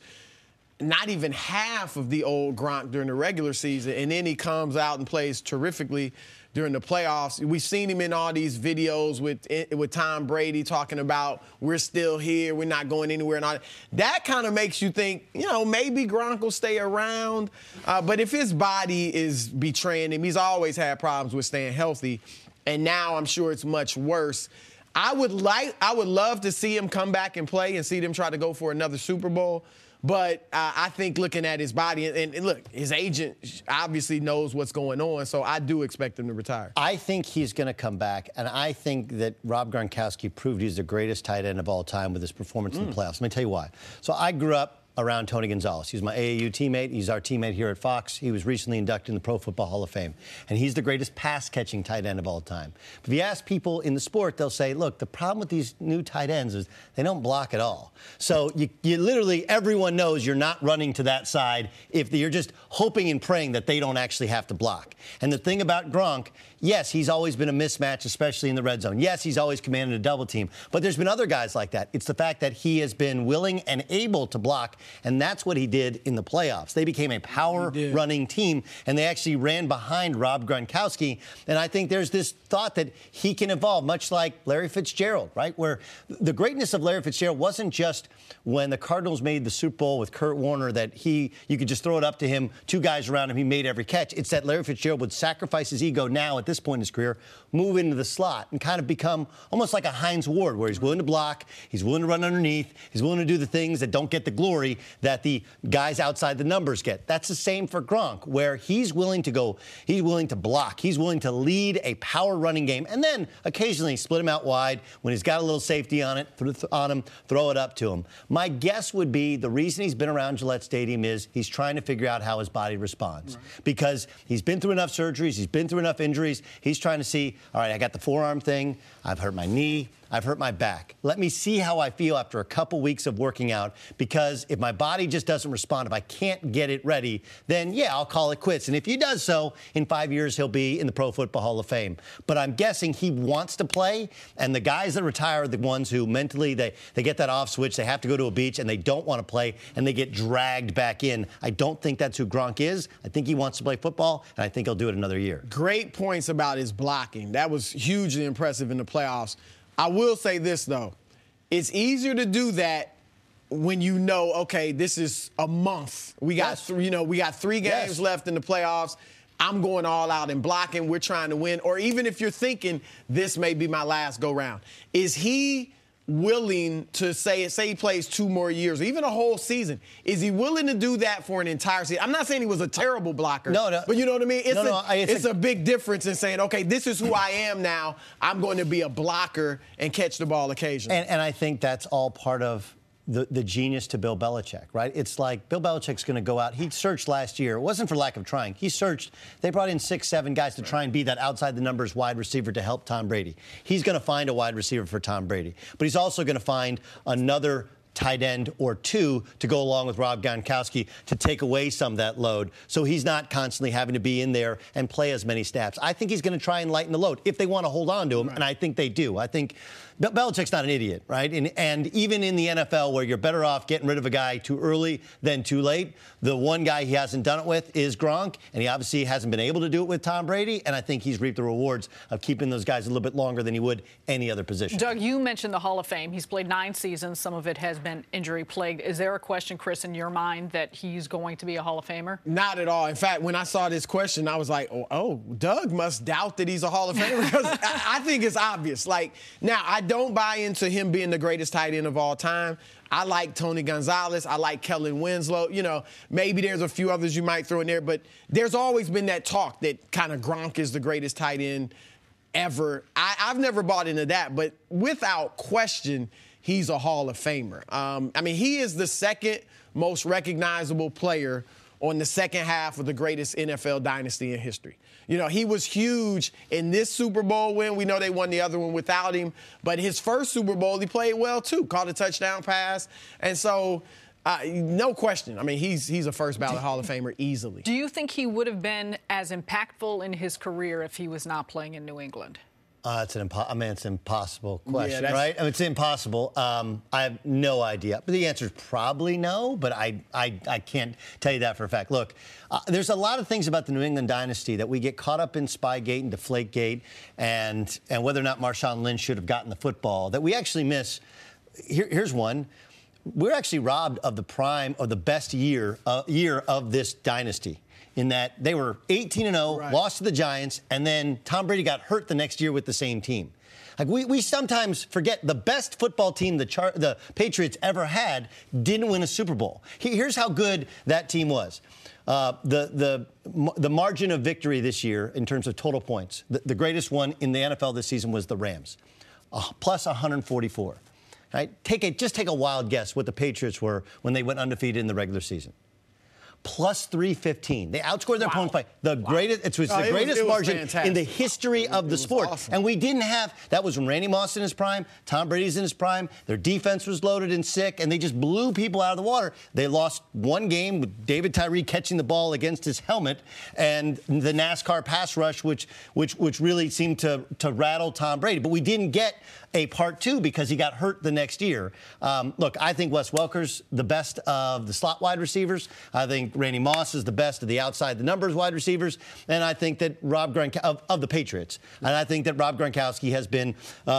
not even half of the old Gronk during the regular season. And then he comes out and plays terrifically during the playoffs. We've seen him in all these videos with Tom Brady talking about we're still here, we're not going anywhere. And all that kind of makes you think, maybe Gronk will stay around. But if his body is betraying him, he's always had problems with staying healthy. And now I'm sure it's much worse. I would love to see him come back and play and see them try to go for another Super Bowl. But I think looking at his body, and look, his agent obviously knows what's going on, so I do expect him to retire. I think he's going to come back, and I think that Rob Gronkowski proved he's the greatest tight end of all time with his performance in the playoffs. Let me tell you why. So I grew up around Tony Gonzalez. He's my AAU teammate. He's our teammate here at Fox. He was recently inducted in the Pro Football Hall of Fame. And he's the greatest pass-catching tight end of all time. But if you ask people in the sport, they'll say, look, the problem with these new tight ends is they don't block at all. So you literally, everyone knows you're not running to that side if you're just hoping and praying that they don't actually have to block. And the thing about Gronk, yes, he's always been a mismatch, especially in the red zone. Yes, he's always commanded a double team. But there's been other guys like that. It's the fact that he has been willing and able to block. And that's what he did in the playoffs. They became a power-running team, and they actually ran behind Rob Gronkowski. And I think there's this thought that he can evolve, much like Larry Fitzgerald, right? Where the greatness of Larry Fitzgerald wasn't just when the Cardinals made the Super Bowl with Kurt Warner that you could just throw it up to him, two guys around him, he made every catch. It's that Larry Fitzgerald would sacrifice his ego now at this point in his career, move into the slot, and kind of become almost like a Hines Ward, where he's willing to block, he's willing to run underneath, he's willing to do the things that don't get the glory that the guys outside the numbers get. That's the same for Gronk, where he's willing to block, he's willing to lead a power running game, and then occasionally split him out wide when he's got a little safety on him, throw it up to him. My guess would be the reason he's been around Gillette Stadium is he's trying to figure out how his body responds. Right. Because he's been through enough surgeries, he's been through enough injuries, he's trying to see, all right, I got the forearm thing, I've hurt my knee, I've hurt my back. Let me see how I feel after a couple weeks of working out, because if my body just doesn't respond, if I can't get it ready, then, yeah, I'll call it quits. And if he does so, in 5 years, he'll be in the Pro Football Hall of Fame. But I'm guessing he wants to play, and the guys that retire are the ones who mentally, they get that off switch, they have to go to a beach, and they don't want to play, and they get dragged back in. I don't think that's who Gronk is. I think he wants to play football, and I think he'll do it another year. Great points about his blocking. That was hugely impressive in the playoffs. I will say this, though. It's easier to do that when you know, okay, this is a month. We got, we got 3 games left in the playoffs. I'm going all out and blocking. We're trying to win. Or even if you're thinking this may be my last go-round. Is he willing to say he plays 2 more years, or even a whole season? Is he willing to do that for an entire season? I'm not saying he was a terrible blocker. No. But you know what I mean? It's a big difference in saying, okay, this is who I am now. I'm going to be a blocker and catch the ball occasionally. And I think that's all part of the genius to Bill Belichick, right? It's like Bill Belichick's going to go out. He searched last year. It wasn't for lack of trying. He searched. They brought in 6, 7 guys to try and be that outside the numbers wide receiver to help Tom Brady. He's going to find a wide receiver for Tom Brady. But he's also going to find another tight end or 2 to go along with Rob Gronkowski to take away some of that load, so he's not constantly having to be in there and play as many snaps. I think he's going to try and lighten the load if they want to hold on to him, and I think they do. I think Belichick's not an idiot, right? And even in the NFL, where you're better off getting rid of a guy too early than too late, the one guy he hasn't done it with is Gronk, and he obviously hasn't been able to do it with Tom Brady, and I think he's reaped the rewards of keeping those guys a little bit longer than he would any other position. Doug, you mentioned the Hall of Fame. He's played 9 seasons. Some of it has been injury-plagued. Is there a question, Chris, in your mind that he's going to be a Hall of Famer? Not at all. In fact, when I saw this question, I was like, oh, Doug must doubt that he's a Hall of Famer, because I think it's obvious. Like, now, I don't buy into him being the greatest tight end of all time. I like Tony Gonzalez. I like Kellen Winslow. Maybe there's a few others you might throw in there, but there's always been that talk that kind of Gronk is the greatest tight end ever. I've never bought into that, but without question, he's a Hall of Famer. He is the second most recognizable player on the second half of the greatest NFL dynasty in history. He was huge in this Super Bowl win. We know they won the other one without him. But his first Super Bowl, he played well, too. Caught a touchdown pass. And so No question. I mean, he's a first ballot Hall of Famer easily. Do you think he would have been as impactful in his career if he was not playing in New England? It's an impossible question, Yeah, right? I mean, it's impossible. I have no idea. But the answer is probably no, but I can't tell you that for a fact. Look, there's a lot of things about the New England dynasty that we get caught up in Spygate and Deflategate and whether or not Marshawn Lynch should have gotten the football that we actually miss. Here's one. We're actually robbed of the prime or the best year of this dynasty. In that they were 18-0, right. Lost to the Giants, and then Tom Brady got hurt the next year with the same team. Like we sometimes forget the best football team the Patriots ever had didn't win a Super Bowl. Here's how good that team was. The margin of victory this year in terms of total points, the greatest one in the NFL this season was the Rams, plus 144. Right? Just take a wild guess what the Patriots were when they went undefeated in the regular season. Plus 315. They outscored their opponents by the greatest. It was the greatest margin in the history of the sport. Awesome. And we didn't have. That was when Randy Moss in his prime, Tom Brady's in his prime. Their defense was loaded and sick, and they just blew people out of the water. They lost one game with David Tyree catching the ball against his helmet, and the NASCAR pass rush, which really seemed to rattle Tom Brady. But we didn't get a part two because he got hurt the next year. Look, I think Wes Welker's the best of the slot wide receivers. I think Randy Moss is the best of the outside the numbers wide receivers. And I think that Rob Gronkowski of the Patriots. And I think that Rob Gronkowski has been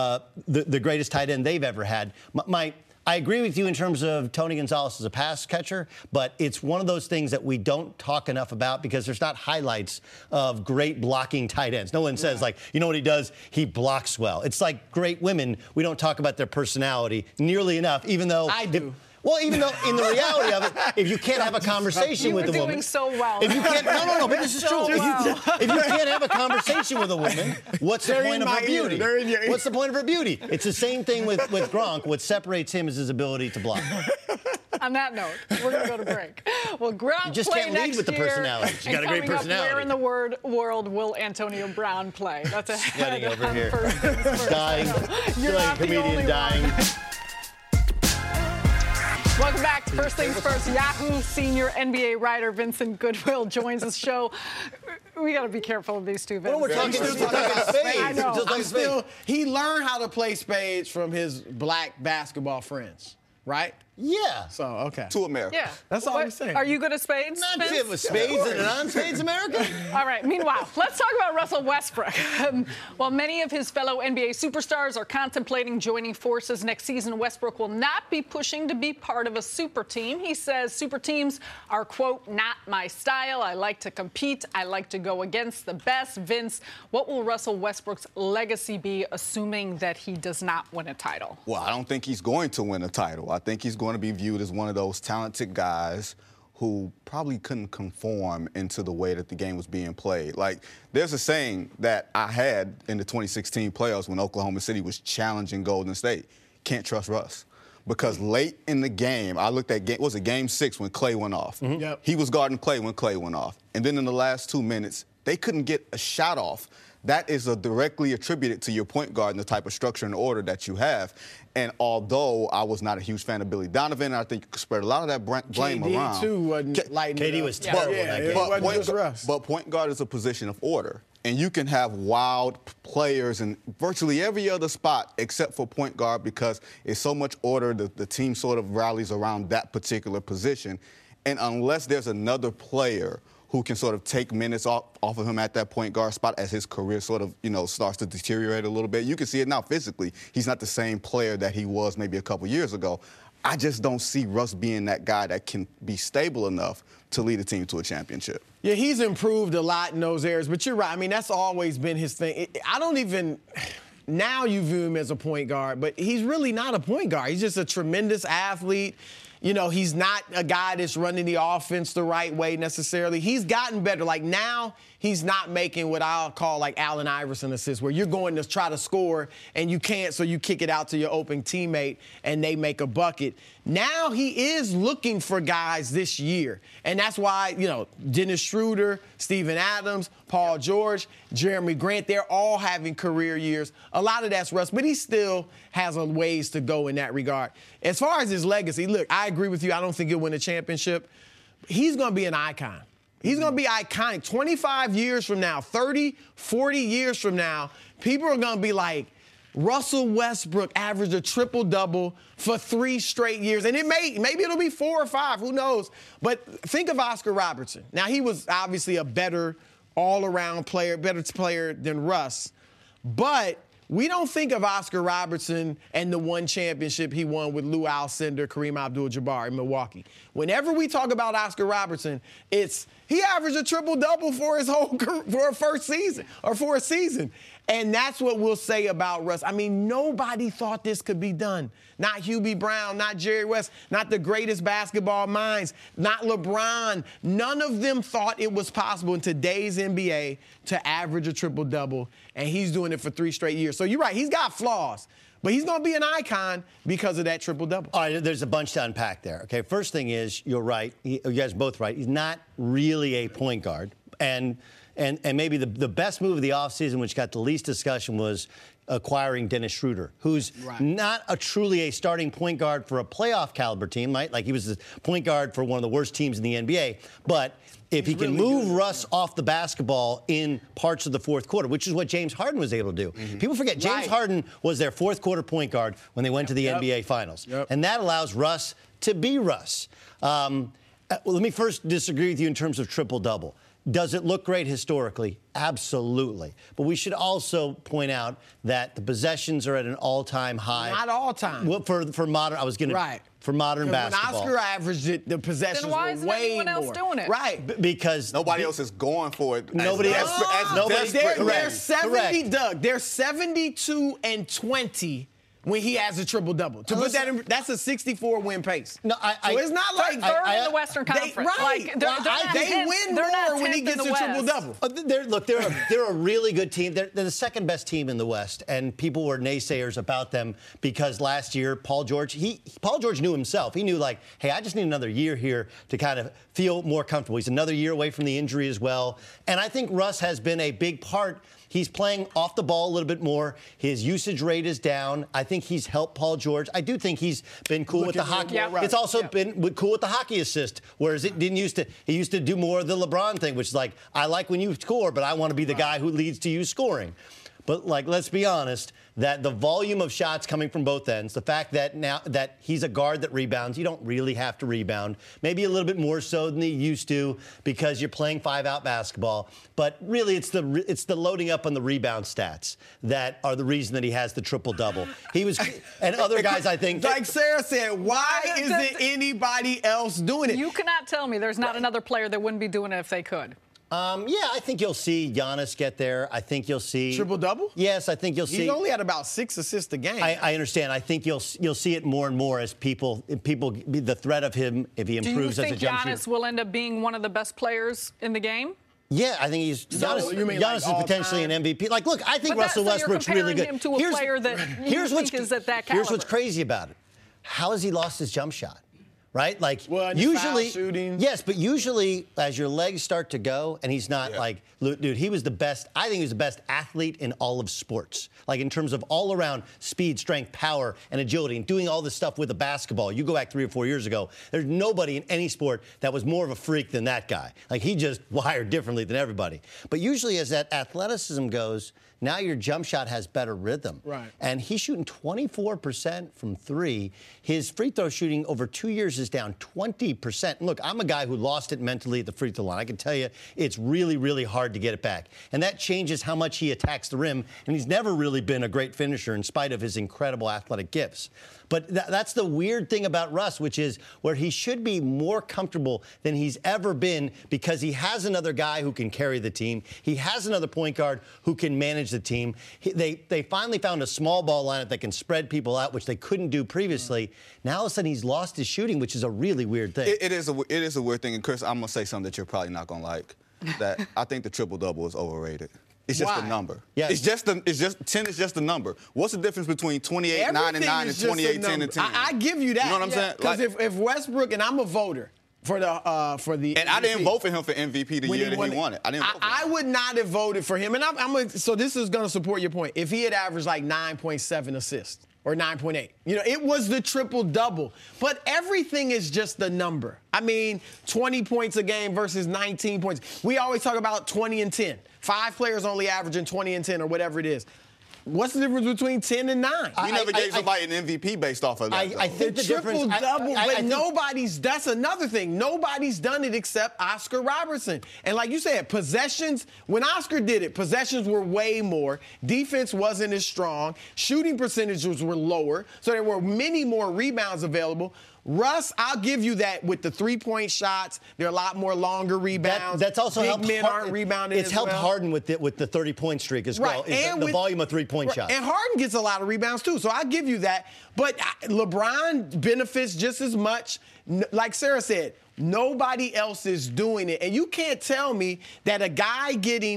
the greatest tight end they've ever had. I agree with you in terms of Tony Gonzalez as a pass catcher, but it's one of those things that we don't talk enough about because there's not highlights of great blocking tight ends. No one says, like, you know what he does? He blocks well. It's like great women. We don't talk about their personality nearly enough, even though I do. Well, even though in the reality of it, if you can't have a conversation with a woman. You were doing so well. If you can't, no, but this is true. Well. If you can't have a conversation with a woman, what's the point of her beauty? What's the point of her beauty? It's the same thing with Gronk. What separates him is his ability to block. On that note, we're going to go to break. Well, Gronk You just play can't next lead with the year, personality. You got a great coming up, personality. where in the world will Antonio Brown play? That's a Sweating head over on here. First Things First. Dying. You're Like not a the comedian only dying. one. Welcome back to First Things First. Yahoo senior NBA writer Vincent Goodwill joins the show. We got to be careful of these two. Well, we're talking spades. I know. He learned how to play spades from his black basketball friends, right? Yeah. So, okay. To America. Yeah. That's all I'm saying. Are you good at spades? Not Vince? good with spades and non-spades America. All right. Meanwhile, let's talk about Russell Westbrook. While many of his fellow NBA superstars are contemplating joining forces next season, Westbrook will not be pushing to be part of a super team. He says super teams are, quote, not my style. I like to compete. I like to go against the best. Vince, what will Russell Westbrook's legacy be, assuming that he does not win a title? Well, I don't think he's going to win a title. I think he's going to be viewed as one of those talented guys who probably couldn't conform into the way that the game was being played. Like, there's a saying that I had in the 2016 playoffs when Oklahoma City was challenging Golden State. Can't trust Russ. Because late in the game, I looked at game 6 when Clay went off. Mm-hmm. Yep. He was guarding Clay when Clay went off. And then in the last 2 minutes, they couldn't get a shot off. That is directly attributed to your point guard and the type of structure and order that you have. And although I was not a huge fan of Billy Donovan, I think you could spread a lot of that blame KD around. too wasn't lighting it KD up. was terrible in that game. It wasn't just Russ. But point guard is a position of order. And you can have wild players in virtually every other spot except for point guard because it's so much order, the team sort of rallies around that particular position. And unless there's another player who can sort of take minutes off of him at that point guard spot as his career sort of, starts to deteriorate a little bit. You can see it now physically. He's not the same player that he was maybe a couple years ago. I just don't see Russ being that guy that can be stable enough to lead a team to a championship. Yeah, he's improved a lot in those areas, but you're right. I mean, that's always been his thing. Now you view him as a point guard, but he's really not a point guard. He's just a tremendous athlete. He's not a guy that's running the offense the right way necessarily. He's gotten better. Like now, he's not making what I'll call like Allen Iverson assists, where you're going to try to score and you can't, so you kick it out to your open teammate and they make a bucket. Now he is looking for guys this year. And that's why, Dennis Schroeder, Steven Adams, Paul George, Jeremy Grant, they're all having career years. A lot of that's Russ, but he still has a ways to go in that regard. As far as his legacy, look, I agree with you. I don't think he'll win a championship. He's going to be an icon. He's going to be iconic. 25 years from now, 30, 40 years from now, people are going to be like, Russell Westbrook averaged a triple-double for 3 straight years. And maybe it'll be 4 or 5, who knows. But think of Oscar Robertson. Now, he was obviously a better all-around player, better player than Russ. But we don't think of Oscar Robertson and the one championship he won with Lou Alcindor, Kareem Abdul-Jabbar in Milwaukee. Whenever we talk about Oscar Robertson, he averaged a triple-double for a season. And that's what we'll say about Russ. I mean, nobody thought this could be done. Not Hubie Brown, not Jerry West, not the greatest basketball minds, not LeBron. None of them thought it was possible in today's NBA to average a triple-double, and he's doing it for 3 straight years. So you're right, he's got flaws, but he's going to be an icon because of that triple-double. All right, there's a bunch to unpack there. Okay, first thing is, you're right. You guys are both right. He's not really a point guard. And maybe the best move of the offseason, which got the least discussion, was acquiring Dennis Schroeder, who's not truly a starting point guard for a playoff caliber team, right? Like, he was the point guard for one of the worst teams in the NBA. But if he can move Russ off the basketball in parts of the fourth quarter, which is what James Harden was able to do. People forget James Harden was their fourth quarter point guard when they went to the NBA Finals. And that allows Russ to be Russ. Well, let me first disagree with you in terms of triple-double. Does it look great historically? Absolutely. But we should also point out that the possessions are at an all-time high. Not all time. Well, for modern, for modern basketball. When Oscar averaged it, the possessions then why were isn't way anyone more. else doing it? Right. Because nobody else is going for it. Nobody else. They're 70, Doug. They're 72-20. When he has a triple-double. To put that in, that's a 64-win pace. No, so it's not like they're in the Western Conference. They win more when he gets a triple-double. They're a really good team. They're the second best team in the West, and people were naysayers about them because last year Paul George knew himself. He knew, like, hey, I just need another year here to kind of feel more comfortable. He's another year away from the injury as well, and I think Russ has been a big part. He's playing off the ball a little bit more. His usage rate is down. I think he's helped Paul George. I do think he's been cool with the hockey. It's also been cool with the hockey assist, whereas he used to do more of the LeBron thing, which is like, I like when you score, but I want to be the guy who leads to you scoring. But, like, let's be honest, that the volume of shots coming from both ends, the fact that now that he's a guard that rebounds, you don't really have to rebound. Maybe a little bit more so than you used to because you're playing 5-out basketball. But really, it's the loading up on the rebound stats that are the reason that he has the triple-double. He was, and other guys, I think. Like Sarah said, why isn't anybody else doing it? You cannot tell me there's not another player that wouldn't be doing it if they could. Yeah, I think you'll see Giannis get there. I think you'll see triple-double. Yes, I think you'll see. He only had about 6 assists a game. I understand. I think you'll see it more and more as people the threat of him if he improves as a jump shooter. Do you think Giannis will end up being one of the best players in the game? Yeah, I think he's Giannis is potentially an MVP. Like, look, I think Russell Westbrook's really good. Him to a player that you think is at that caliber. Here's what's crazy about it. How has he lost his jump shot? Right? Like, usually, shooting. Yes, but usually as your legs start to go and he's not like, dude, he was the best. I think he was the best athlete in all of sports. Like, in terms of all around speed, strength, power, and agility, and doing all this stuff with a basketball. You go back 3 or 4 years ago, there's nobody in any sport that was more of a freak than that guy. Like, he just wired differently than everybody. But usually as that athleticism goes, now your jump shot has better rhythm. Right. And he's shooting 24% from 3. His free throw shooting over 2 years is down 20%. And look, I'm a guy who lost it mentally at the free throw line. I can tell you it's really, really hard to get it back. And that changes how much he attacks the rim. And he's never really been a great finisher in spite of his incredible athletic gifts. But that's the weird thing about Russ, which is where he should be more comfortable than he's ever been because he has another guy who can carry the team. He has another point guard who can manage the team. They finally found a small ball lineup that can spread people out, which they couldn't do previously. Now all of a sudden he's lost his shooting, which is a really weird thing. It is a weird thing. And, Chris, I'm going to say something that you're probably not going to like, that I think the triple-double is overrated. It's just Why? a number. Yeah. It's just 10 is just a number. What's the difference between 28, 9, and 9 and 28, 10, and 10? I give you that. You know what I'm saying? Because if Westbrook, and I'm a voter for the and I didn't vote for him for MVP the year that he won it. I didn't vote for him. I would not have voted for him. And so this is going to support your point. If he had averaged like 9.7 assists or 9.8, it was the triple-double. But everything is just the number. I mean, 20 points a game versus 19 points. We always talk about 20 and 10. 5 players only averaging 20 and 10 or whatever it is. What's the difference between 10 and 9? You never gave somebody an MVP based off of that. I think the difference. Triple-double, but nobody's, that's another thing. Nobody's done it except Oscar Robertson. And like you said, possessions, when Oscar did it, possessions were way more. Defense wasn't as strong. Shooting percentages were lower. So there were many more rebounds available. Russ, I'll give you that with the three-point shots. There are a lot more longer rebounds. That's also Big helped. men aren't rebounding. It's helped Harden with the 30-point streak as well. And the volume of three-point shots. And Harden gets a lot of rebounds too, so I'll give you that. But LeBron benefits just as much. Like Sarah said, nobody else is doing it. And you can't tell me that a guy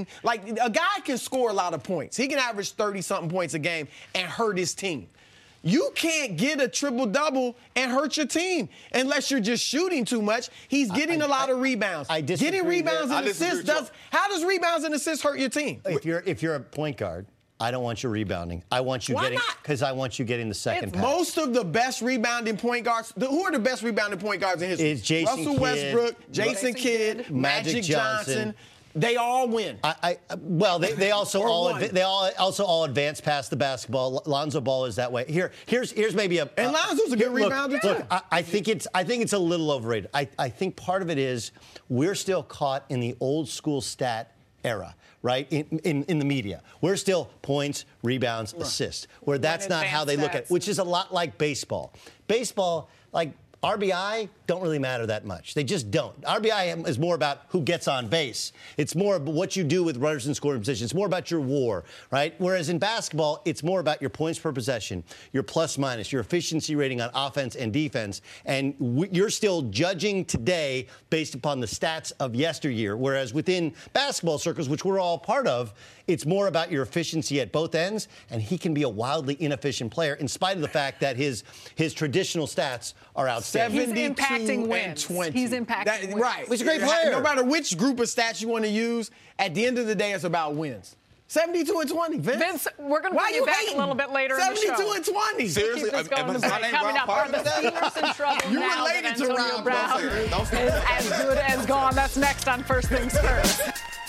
can score a lot of points. He can average 30-something points a game and hurt his team. You can't get a triple-double and hurt your team unless you're just shooting too much. He's getting a lot of rebounds. I disagree. Getting rebounds and assists how does rebounds and assists hurt your team? If you're a point guard, I don't want you rebounding. I want you because I want you getting the second pass. Most of the best rebounding point guards, who are the best rebounding point guards in history? Is Jason Russell Kidd, Westbrook, Jason Kidd, Magic Johnson. They all win. They also all advance past the basketball. Lonzo Ball is that way. Here's maybe and Lonzo's a good rebounder too. Look, I think it's a little overrated. I think part of it is we're still caught in the old school stat era, right? In the media, we're still points, rebounds, assists, where that's not how they look at it, which is a lot like baseball. Baseball, like RBI, don't really matter that much. They just don't. RBI is more about who gets on base. It's more about what you do with runners in scoring position. It's more about your WAR, right? Whereas in basketball, it's more about your points per possession, your plus minus, your efficiency rating on offense and defense. And you're still judging today based upon the stats of yesteryear. Whereas within basketball circles, which we're all part of, it's more about your efficiency at both ends. And he can be a wildly inefficient player in spite of the fact that his traditional stats are outstanding. He's impacting wins. 20. He's impacting wins. Right. He's a great player. No matter which group of stats you want to use, at the end of the day, it's about wins. 72 and 20, Vince. We're going to bring you back a little bit later in the show. 72 and 20. Seriously? Coming up, are the Steelers in trouble You now that related to Antonio Rob. Brown is as good as gone? That's next on First Things First.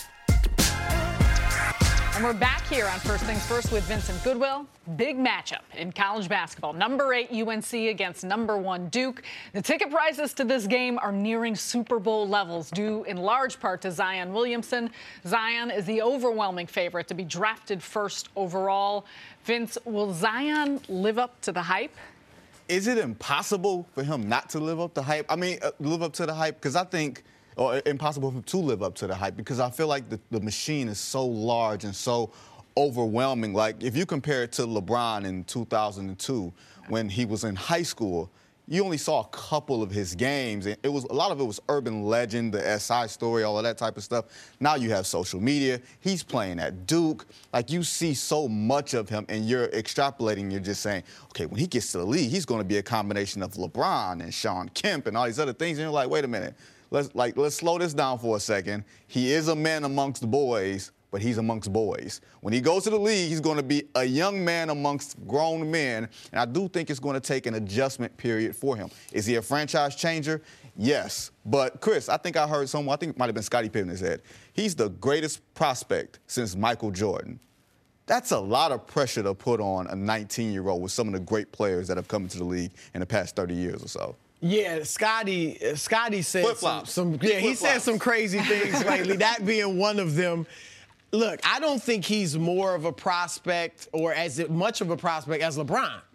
And we're back here on First Things First with Vincent Goodwill. Big matchup in college basketball. Number 8 UNC against number 1 Duke. The ticket prices to this game are nearing Super Bowl levels, due in large part to Zion Williamson. Zion is the overwhelming favorite to be drafted first overall. Vince, will Zion live up to the hype? Is it impossible for him not to live up to hype? I mean, live up to the hype? Because I think, or impossible for him to live up to the hype, because I feel like the machine is so large and so overwhelming. Like, if you compare it to LeBron in 2002, when he was in high school, you only saw a couple of his games. And a lot of it was urban legend, the SI story, all of that type of stuff. Now you have social media. He's playing at Duke. Like, you see so much of him, and you're extrapolating. You're just saying, okay, when he gets to the league, he's going to be a combination of LeBron and Sean Kemp and all these other things. And you're like, wait a minute. Let's slow this down for a second. He is a man amongst boys, but he's amongst boys. When he goes to the league, he's going to be a young man amongst grown men, and I do think it's going to take an adjustment period for him. Is he a franchise changer? Yes. But, Chris, I think I heard someone, I think it might have been Scottie Pippen that said, he's the greatest prospect since Michael Jordan. That's a lot of pressure to put on a 19-year-old with some of the great players that have come into the league in the past 30 years or so. Yeah, Scotty said he said some crazy things lately, that being one of them. Look, I don't think he's more of a prospect or as much of a prospect as LeBron. Mm-hmm.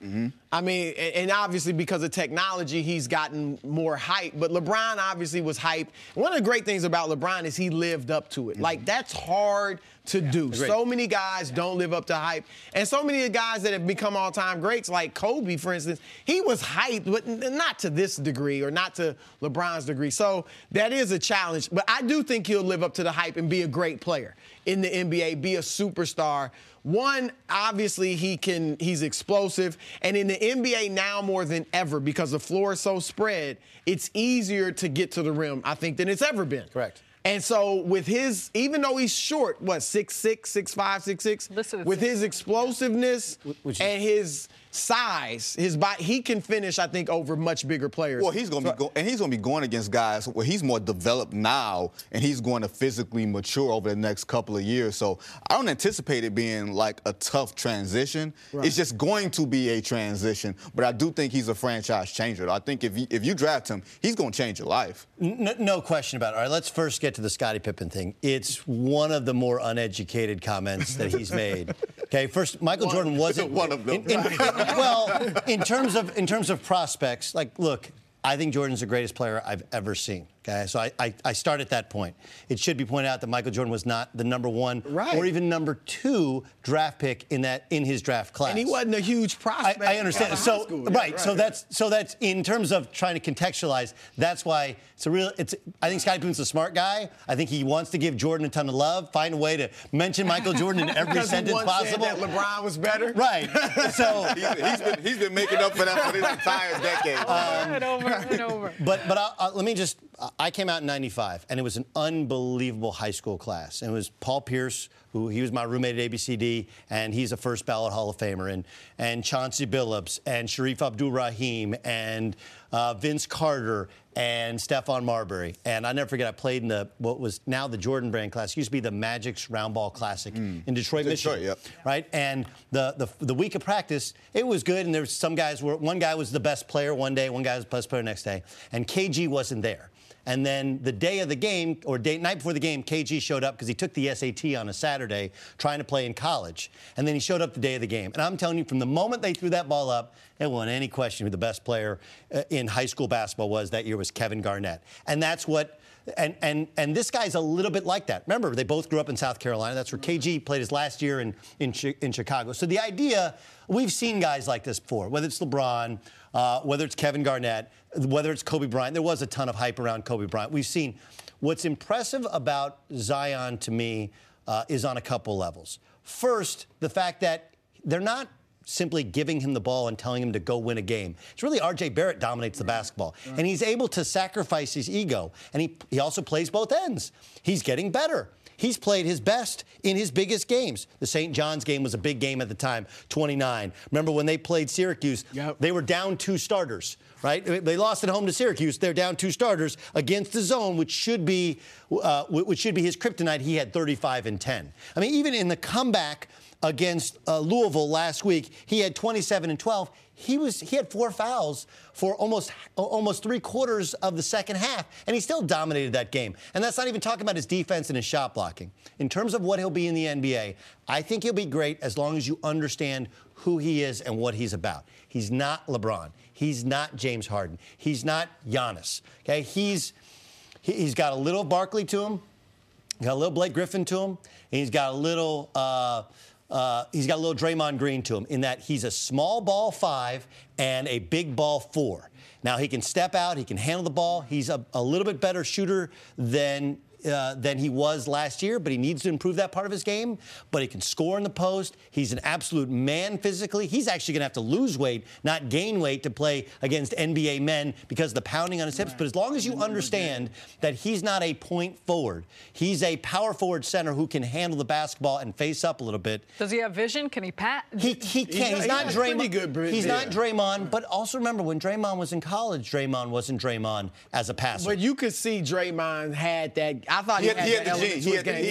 I mean, and obviously because of technology, he's gotten more hype. But LeBron obviously was hype. One of the great things about LeBron is he lived up to it. Like, that's hard to do. Agreed. So many guys don't live up to hype. And so many of the guys that have become all-time greats, like Kobe, for instance, he was hyped, but not to this degree or not to LeBron's degree. So that is a challenge. But I do think he'll live up to the hype and be a great player in the NBA, be a superstar. One, obviously, he's explosive. And in the NBA now more than ever, because the floor is so spread, it's easier to get to the rim, I think, than it's ever been. Correct. And so with his, even though he's short, 6'6", 6'5", 6'6", with his explosiveness and his size, his body, he can finish, I think, over much bigger players. Well, he's going to be going against guys where he's more developed now, and he's going to physically mature over the next couple of years. So I don't anticipate it being like a tough transition. Right. It's just going to be a transition. But I do think he's a franchise changer. I think if you draft him, he's going to change your life. No question about it. All right, let's first get to the Scottie Pippen thing. It's one of the more uneducated comments that he's made. Okay, first, Michael Jordan wasn't one of them. Well, in terms of prospects, like, look, I think Jordan's the greatest player I've ever seen. Okay, so I start at that point. It should be pointed out that Michael Jordan was not the number one or even number two draft pick in his draft class. And he wasn't a huge prospect. I understand. So that's in terms of trying to contextualize. That's why I think Scottie Pippen's a smart guy. I think he wants to give Jordan a ton of love. Find a way to mention Michael Jordan in every sentence possible. Said that LeBron was better. Right. So he's been making up for that for this entire decade. Over. But let me just. I came out in '95, and it was an unbelievable high school class. And it was Paul Pierce, he was my roommate at ABCD, and he's a first ballot Hall of Famer, and Chauncey Billups, and Sharif Abdul-Rahim, and Vince Carter, and Stephon Marbury. And I never forget, I played in what was now the Jordan Brand Classic. It used to be the Magic's Round Ball Classic in Detroit, Michigan. Yep. Right? And the week of practice, it was good, and there was some guys one guy was the best player one day, one guy was the best player the next day, and KG wasn't there. And then the day of the game, or night before the game, KG showed up because he took the SAT on a Saturday trying to play in college. And then he showed up the day of the game. And I'm telling you, from the moment they threw that ball up, there wasn't any question who the best player in high school basketball was that year was Kevin Garnett. And that's what... And this guy's a little bit like that. Remember, they both grew up in South Carolina. That's where KG played his last year in Chicago. So the idea, we've seen guys like this before, whether it's LeBron, whether it's Kevin Garnett, whether it's Kobe Bryant. There was a ton of hype around Kobe Bryant. We've seen what's impressive about Zion to me is on a couple levels. First, the fact that they're not simply giving him the ball and telling him to go win a game. It's really R.J. Barrett dominates the basketball. And he's able to sacrifice his ego. And he also plays both ends. He's getting better. He's played his best in his biggest games. The St. John's game was a big game at the time, 29. Remember when they played Syracuse, they were down 2 starters, right? They lost at home to Syracuse. They're down 2 starters against the zone, which should be his kryptonite. He had 35 and 10. I mean, even in the comeback against Louisville last week, he had 27 and 12. He had 4 fouls for almost 3/4 of the second half, and he still dominated that game. And that's not even talking about his defense and his shot blocking. In terms of what he'll be in the NBA, I think he'll be great as long as you understand who he is and what he's about. He's not LeBron. He's not James Harden. He's not Giannis. Okay, he's got a little Barkley to him. He's got a little Blake Griffin to him. And he's got a little Draymond Green to him in that he's a small ball 5 and a big ball 4. Now, he can step out. He can handle the ball. He's a little bit better shooter than he was last year, but he needs to improve that part of his game. But he can score in the post. He's an absolute man physically. He's actually going to have to lose weight, not gain weight, to play against NBA men because of the pounding on his hips. But as long as you understand that he's not a point forward, he's a power forward center who can handle the basketball and face up a little bit. Does he have vision? Can he pat? He can. He's not Draymond. He's not Draymond. But also remember, when Draymond was in college, Draymond wasn't Draymond as a passer. But you could see Draymond had that. I thought he had the gene.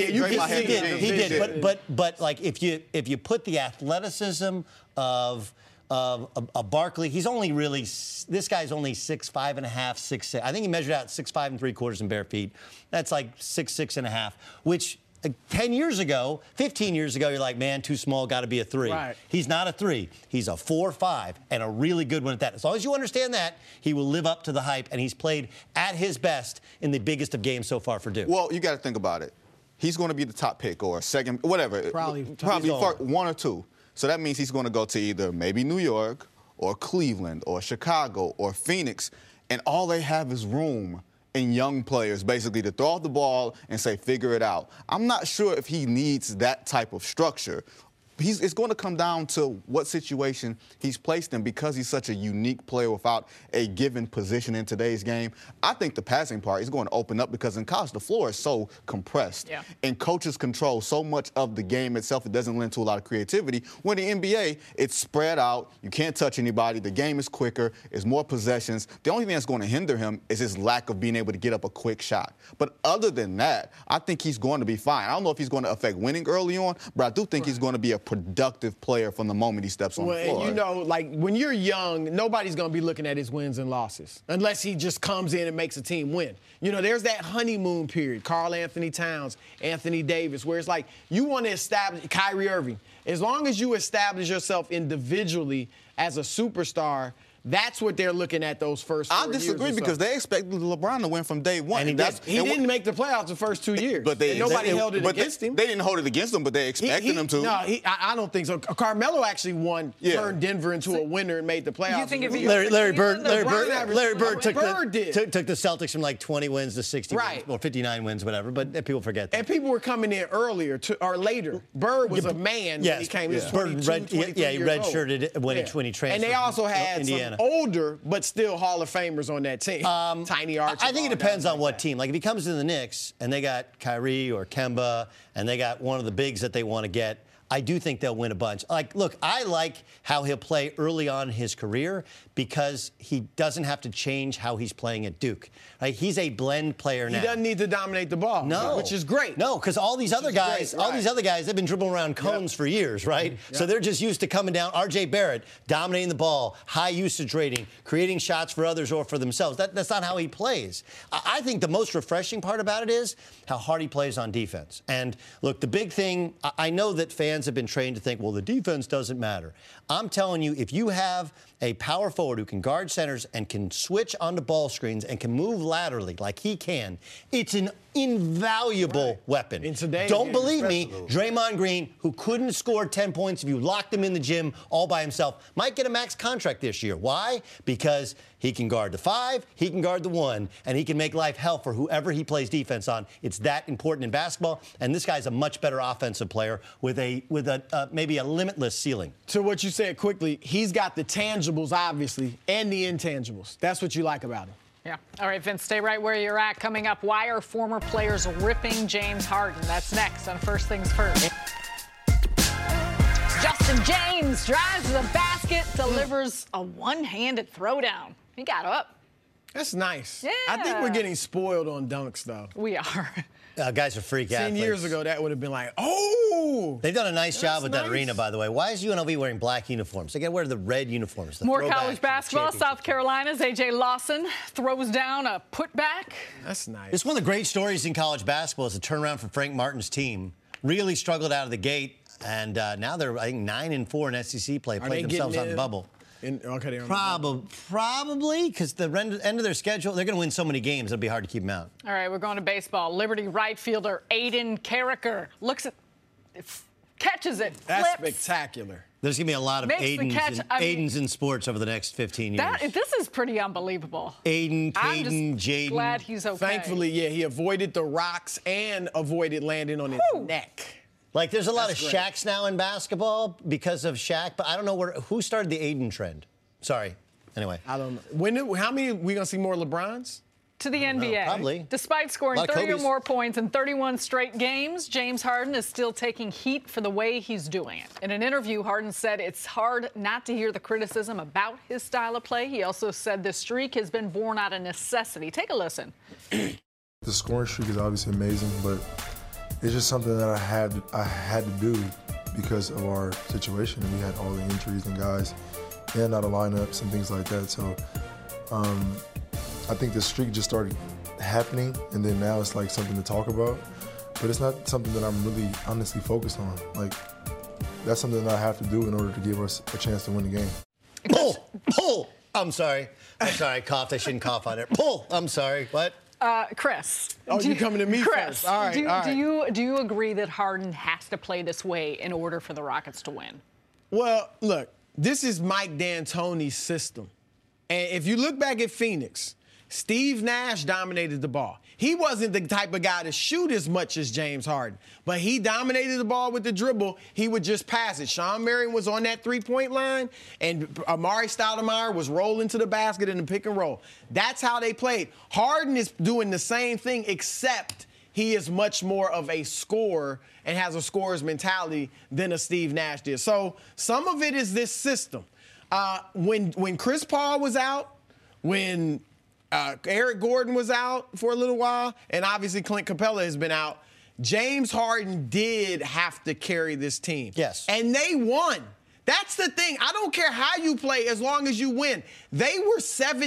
He did. But like if you put the athleticism of a Barkley, he's only really, this guy's only 6'5.5", 6'6". I think he measured out 6'5 3/4 in bare feet. That's like 6'6.5", which 10 years ago, 15 years ago, you're like, man, too small, got to be a 3. Right. He's not a 3. He's a 4-5, and a really good one at that. As long as you understand that, he will live up to the hype, and he's played at his best in the biggest of games so far for Duke. Well, you got to think about it. He's going to be the top pick or second, whatever. Probably one or two. So that means he's going to go to either maybe New York or Cleveland or Chicago or Phoenix, and all they have is room in young players basically to throw off the ball and say, figure it out. I'm not sure if he needs that type of structure. It's going to come down to what situation he's placed in because he's such a unique player without a given position in today's game. I think the passing part is going to open up because in college the floor is so compressed. Yeah. And coaches control so much of the game itself. It doesn't lend to a lot of creativity. When the NBA, it's spread out. You can't touch anybody. The game is quicker. It's more possessions. The only thing that's going to hinder him is his lack of being able to get up a quick shot. But other than that, I think he's going to be fine. I don't know if he's going to affect winning early on, but I do think he's going to be a productive player from the moment he steps on the floor. And you know, like when you're young, nobody's going to be looking at his wins and losses unless he just comes in and makes a team win. You know, there's that honeymoon period, Karl Anthony Towns, Anthony Davis, where it's like you want to establish Kyrie Irving. As long as you establish yourself individually as a superstar, that's what they're looking at those first 4 years. I disagree because they expected LeBron to win from day one. And he didn't make the playoffs the first 2 years. But nobody held it against him. They didn't hold it against him, but they expected him to. No, I don't think so. Carmelo actually turned Denver into a winner and made the playoffs. You think if Larry Bird took did. the Celtics from like 20 wins to 60 wins, or 59 wins, whatever. But people forget that. And people were coming in earlier or later. Bird was a man when he came. He was 22, 23 he redshirted when he transferred. And they also had Indiana. some older but still Hall of Famers on that team. Tiny Archibald. I think it depends on what team. Like if he comes to the Knicks and they got Kyrie or Kemba and they got one of the bigs that they want to get, I do think they'll win a bunch. Like, look, I like how he'll play early on in his career because he doesn't have to change how he's playing at Duke. Like, he's a blend player now. He doesn't need to dominate the ball, which is great. No, because all these other guys, they've been dribbling around cones for years, right? Yep. So they're just used to coming down. R.J. Barrett dominating the ball, high usage rating, creating shots for others or for themselves. That's not how he plays. I think the most refreshing part about it is how hard he plays on defense. And look, the big thing, I know that fans have been trained to think, well, the defense doesn't matter. I'm telling you, if you have a power forward who can guard centers and can switch onto ball screens and can move laterally like he can, it's an invaluable weapon. Don't believe me, Draymond Green, who couldn't score 10 points if you locked him in the gym all by himself, might get a max contract this year. Why? Because he can guard the 5, he can guard the 1, and he can make life hell for whoever he plays defense on. It's that important in basketball, and this guy's a much better offensive player with maybe a limitless ceiling. To what you said quickly, he's got the tangibles, obviously, and the intangibles. That's what you like about him. Yeah. All right, Vince, stay right where you're at. Coming up, why are former players ripping James Harden? That's next on First Things First. Justin James drives to the basket, delivers a one-handed throwdown. He got up. That's nice. Yeah. I think we're getting spoiled on dunks, though. We are. Guys are freak 10 athletes. years ago, that would have been like, oh! They've done a nice job with that nice. arena, by the way. Why is UNLV wearing black uniforms? They got to wear the red uniforms. More college basketball. South Carolina's A.J. Lawson throws down a putback. That's nice. It's one of the great stories in college basketball is the turnaround for Frank Martin's team. Really struggled out of the gate, and now they're, I think, 9-4 in SEC play. Played themselves on the bubble. Probably, because the end of their schedule, they're going to win so many games, it'll be hard to keep them out. All right, we're going to baseball. Liberty right fielder Aiden Carricker catches it, That's flips. spectacular. There's going to be a lot of Aidens in sports over the next 15 years. This is pretty unbelievable. Aiden, Caden, Jaden. Glad he's okay. Thankfully, he avoided the rocks and avoided landing on his neck. Like, there's a lot of Shaqs now in basketball because of Shaq, but I don't know who started the Aiden trend. Sorry. Anyway. I don't know. How many we going to see more LeBrons? To the NBA. Probably. Despite scoring 30 or more points in 31 straight games, James Harden is still taking heat for the way he's doing it. In an interview, Harden said it's hard not to hear the criticism about his style of play. He also said the streak has been born out of necessity. Take a listen. The scoring streak is obviously amazing, but it's just something that I had to do because of our situation. We had all the injuries and guys and out of lineups and things like that. So I think the streak just started happening, and then now it's like something to talk about. but it's not something that I'm really honestly focused on. Like, that's something that I have to do in order to give us a chance to win the game. Pull! I'm sorry. I coughed. I shouldn't cough on it. Pull! I'm sorry. What? Chris. Oh, you're coming to me Chris, first. All right, do you agree that Harden has to play this way in order for the Rockets to win? Well, look, this is Mike D'Antoni's system. And if you look back at Phoenix, Steve Nash dominated the ball. He wasn't the type of guy to shoot as much as James Harden, but he dominated the ball with the dribble. He would just pass it. Shawn Marion was on that three-point line, and Amari Stoudemire was rolling to the basket in the pick and roll. That's how they played. Harden is doing the same thing, except he is much more of a scorer and has a scorer's mentality than a Steve Nash did. So some of it is this system. When Chris Paul was out, when Eric Gordon was out for a little while, and obviously Clint Capella has been out, James Harden did have to carry this team. Yes. And they won. That's the thing. I don't care how you play as long as you win. They were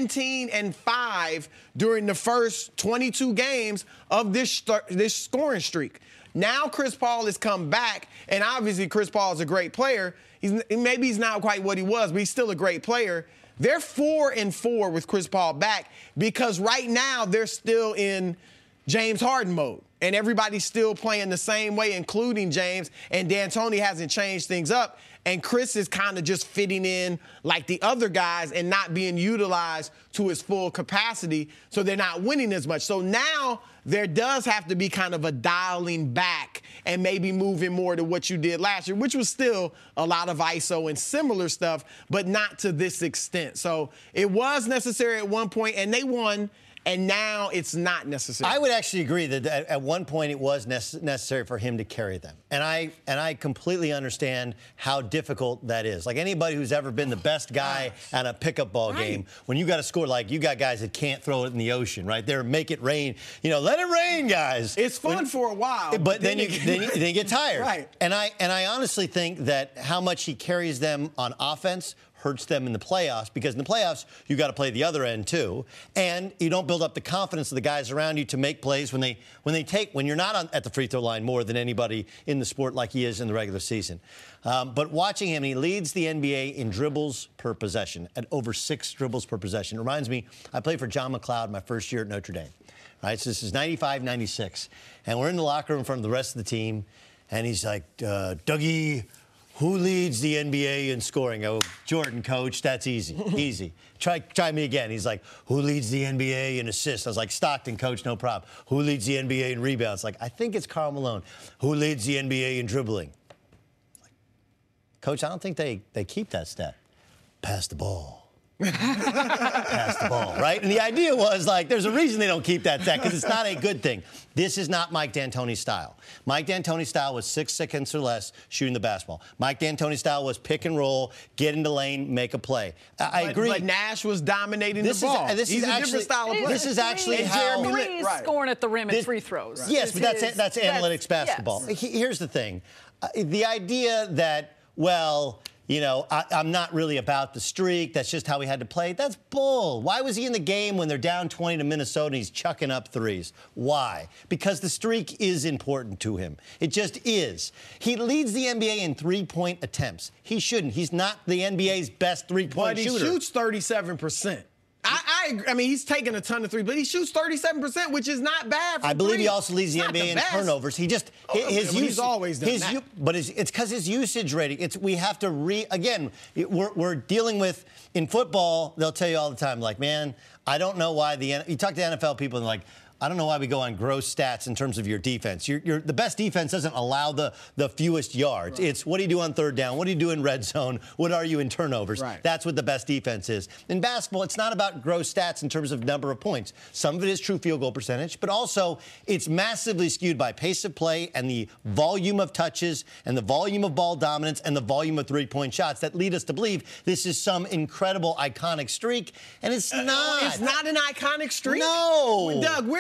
17-5 during the first 22 games of this scoring streak. Now Chris Paul has come back, and obviously Chris Paul is a great player. Maybe he's not quite what he was, but he's still a great player. They're 4-4 with Chris Paul back because right now they're still in James Harden mode. And everybody's still playing the same way, including James. And D'Antoni hasn't changed things up. And Chris is kind of just fitting in like the other guys and not being utilized to his full capacity. So they're not winning as much. So now there does have to be kind of a dialing back and maybe moving more to what you did last year, which was still a lot of ISO and similar stuff, but not to this extent. So it was necessary at one point, and they won. And now it's not necessary. I would actually agree that at one point it was necessary for him to carry them. And I completely understand how difficult that is. Like anybody who's ever been the best guy at a pickup ball game, when you got to score, like you got guys that can't throw it in the ocean, right? They're make it rain. You know, let it rain, guys. It's fun for a while. But then you get tired. Right. And I honestly think that how much he carries them on offense hurts them in the playoffs, because in the playoffs, you got to play the other end too. And you don't build up the confidence of the guys around you to make plays when you're not at the free throw line more than anybody in the sport like he is in the regular season. But watching him, he leads the NBA in dribbles per possession at over 6 dribbles per possession. It reminds me, I played for John McLeod my first year at Notre Dame. Right, so this is 95, 96. And we're in the locker room in front of the rest of the team. And he's like, Dougie, who leads the NBA in scoring? Oh, Jordan, coach. That's easy. Easy. Try me again. He's like, who leads the NBA in assists? I was like, Stockton, coach, no problem. Who leads the NBA in rebounds? Like, I think it's Karl Malone. Who leads the NBA in dribbling? Like, coach, I don't think they keep that stat. Pass the ball. Pass the ball, right? And the idea was, like, there's a reason they don't keep that stat, because it's not a good thing. This is not Mike D'Antoni's style. Mike D'Antoni's style was 6 seconds or less shooting the basketball. Mike D'Antoni's style was pick and roll, get in the lane, make a play. I agree. But Nash was dominating the ball. He's a different style of play. This is actually how Jeremy scoring at the rim and free throws. Right. Yes, but that's analytics basketball. Yes. Here's the thing. The idea that, well, you know, I'm not really about the streak. That's just how we had to play. That's bull. Why was he in the game when they're down 20 to Minnesota and he's chucking up threes? Why? Because the streak is important to him. It just is. He leads the NBA in three-point attempts. He shouldn't. He's not the NBA's best three-point shooter. But he shoots 37%. I mean, he's taking a ton of threes, but he shoots 37%, which is not bad. I believe he also leads the NBA in turnovers. He just he's always done that. But it's because his usage rating. We have to we're dealing with in football. They'll tell you all the time, like, man, I don't know why you talk to NFL people and they're like, I don't know why we go on gross stats in terms of your defense. The best defense doesn't allow the fewest yards. Right. It's what do you do on third down? What do you do in red zone? What are you in turnovers? Right. That's what the best defense is. In basketball, it's not about gross stats in terms of number of points. Some of it is true field goal percentage, but also it's massively skewed by pace of play and the volume of touches and the volume of ball dominance and the volume of three-point shots that lead us to believe this is some incredible, iconic streak, and it's not. It's not an iconic streak? No. Doug, we're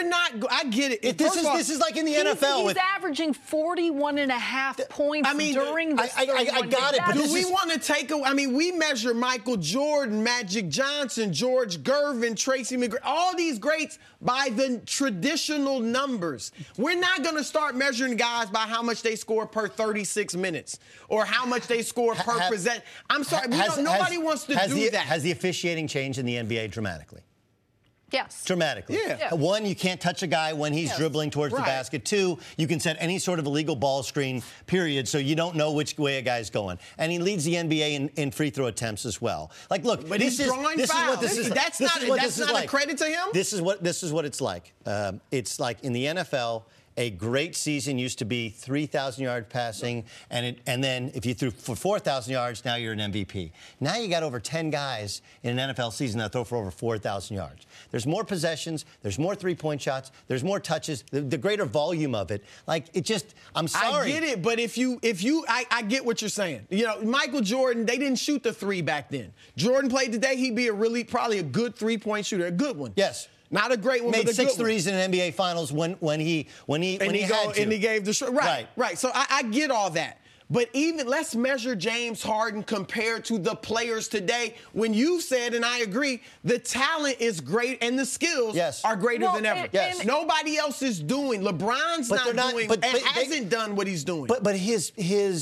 not. I get it. This is like in the NFL. He's averaging 41.5 points during this. I got it. But do we want to take a? I mean, we measure Michael Jordan, Magic Johnson, George Gervin, Tracy McGrady, all these greats by the traditional numbers. We're not going to start measuring guys by how much they score per 36 minutes or how much they score per possession. I'm sorry, nobody wants to do that. Has the officiating changed in the NBA dramatically? Yes. Dramatically. Yeah. One, you can't touch a guy when he's dribbling towards the basket. Two, you can set any sort of illegal ball screen, period, so you don't know which way a guy's going. And he leads the NBA in free throw attempts as well. Like, look, but he's drawing fouls. That's not a credit to him? This is what it's like. It's like in the NFL, a great season used to be 3,000 yards passing, and then if you threw for 4,000 yards, now you're an MVP. Now you got over 10 guys in an NFL season that throw for over 4,000 yards. There's more possessions, there's more three-point shots, there's more touches, the greater volume of it. Like, it just, I'm sorry. I get it, but I get what you're saying. You know, Michael Jordan, they didn't shoot the three back then. Jordan played today, he'd be probably a good three-point shooter, a good one. Yes. Not a great one, made but a 6 good threes in an NBA Finals when he had to. And he gave the shot. Right. So I get all that. But even let's measure James Harden compared to the players today. When you said, and I agree, the talent is great and the skills are greater than ever. Nobody else is doing. LeBron's hasn't done what he's doing. But his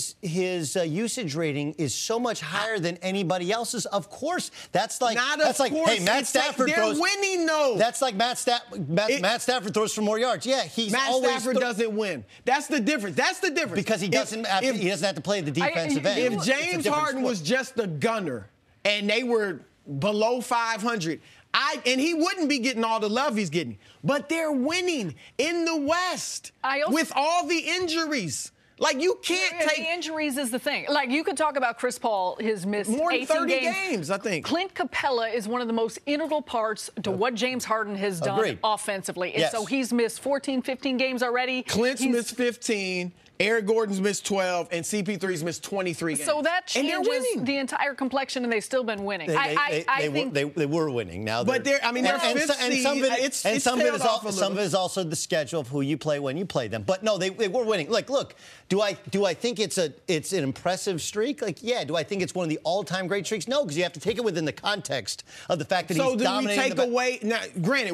usage rating is so much higher than anybody else's. Of course, that's like hey, Matt Stafford throws. They're winning though. That's like Matt Stafford throws for more yards. Yeah, Matt Stafford doesn't win. That's the difference. Because he doesn't have to play the defensive end. If James Harden was just a gunner and they were below 500, and he wouldn't be getting all the love he's getting. But they're winning in the West with all the injuries. Like, you can't take... The injuries is the thing. Like, you could talk about Chris Paul, his missed more than 30 games, I think. Clint Capella is one of the most integral parts to what James Harden has done offensively. And so he's missed 14, 15 games already. Clint's missed 15. Eric Gordon's missed 12, and CP3's missed 23 games. So that changes the entire complexion, and they've still been winning. I think they were winning. Now, but they're fifth seed. Some of it is also the schedule of who you play when you play them. But no, they were winning. Like, look, do I think it's an impressive streak? Like, yeah. Do I think it's one of the all-time great streaks? No, because you have to take it within the context of the fact that he's dominating. So do we take away? Now, granted,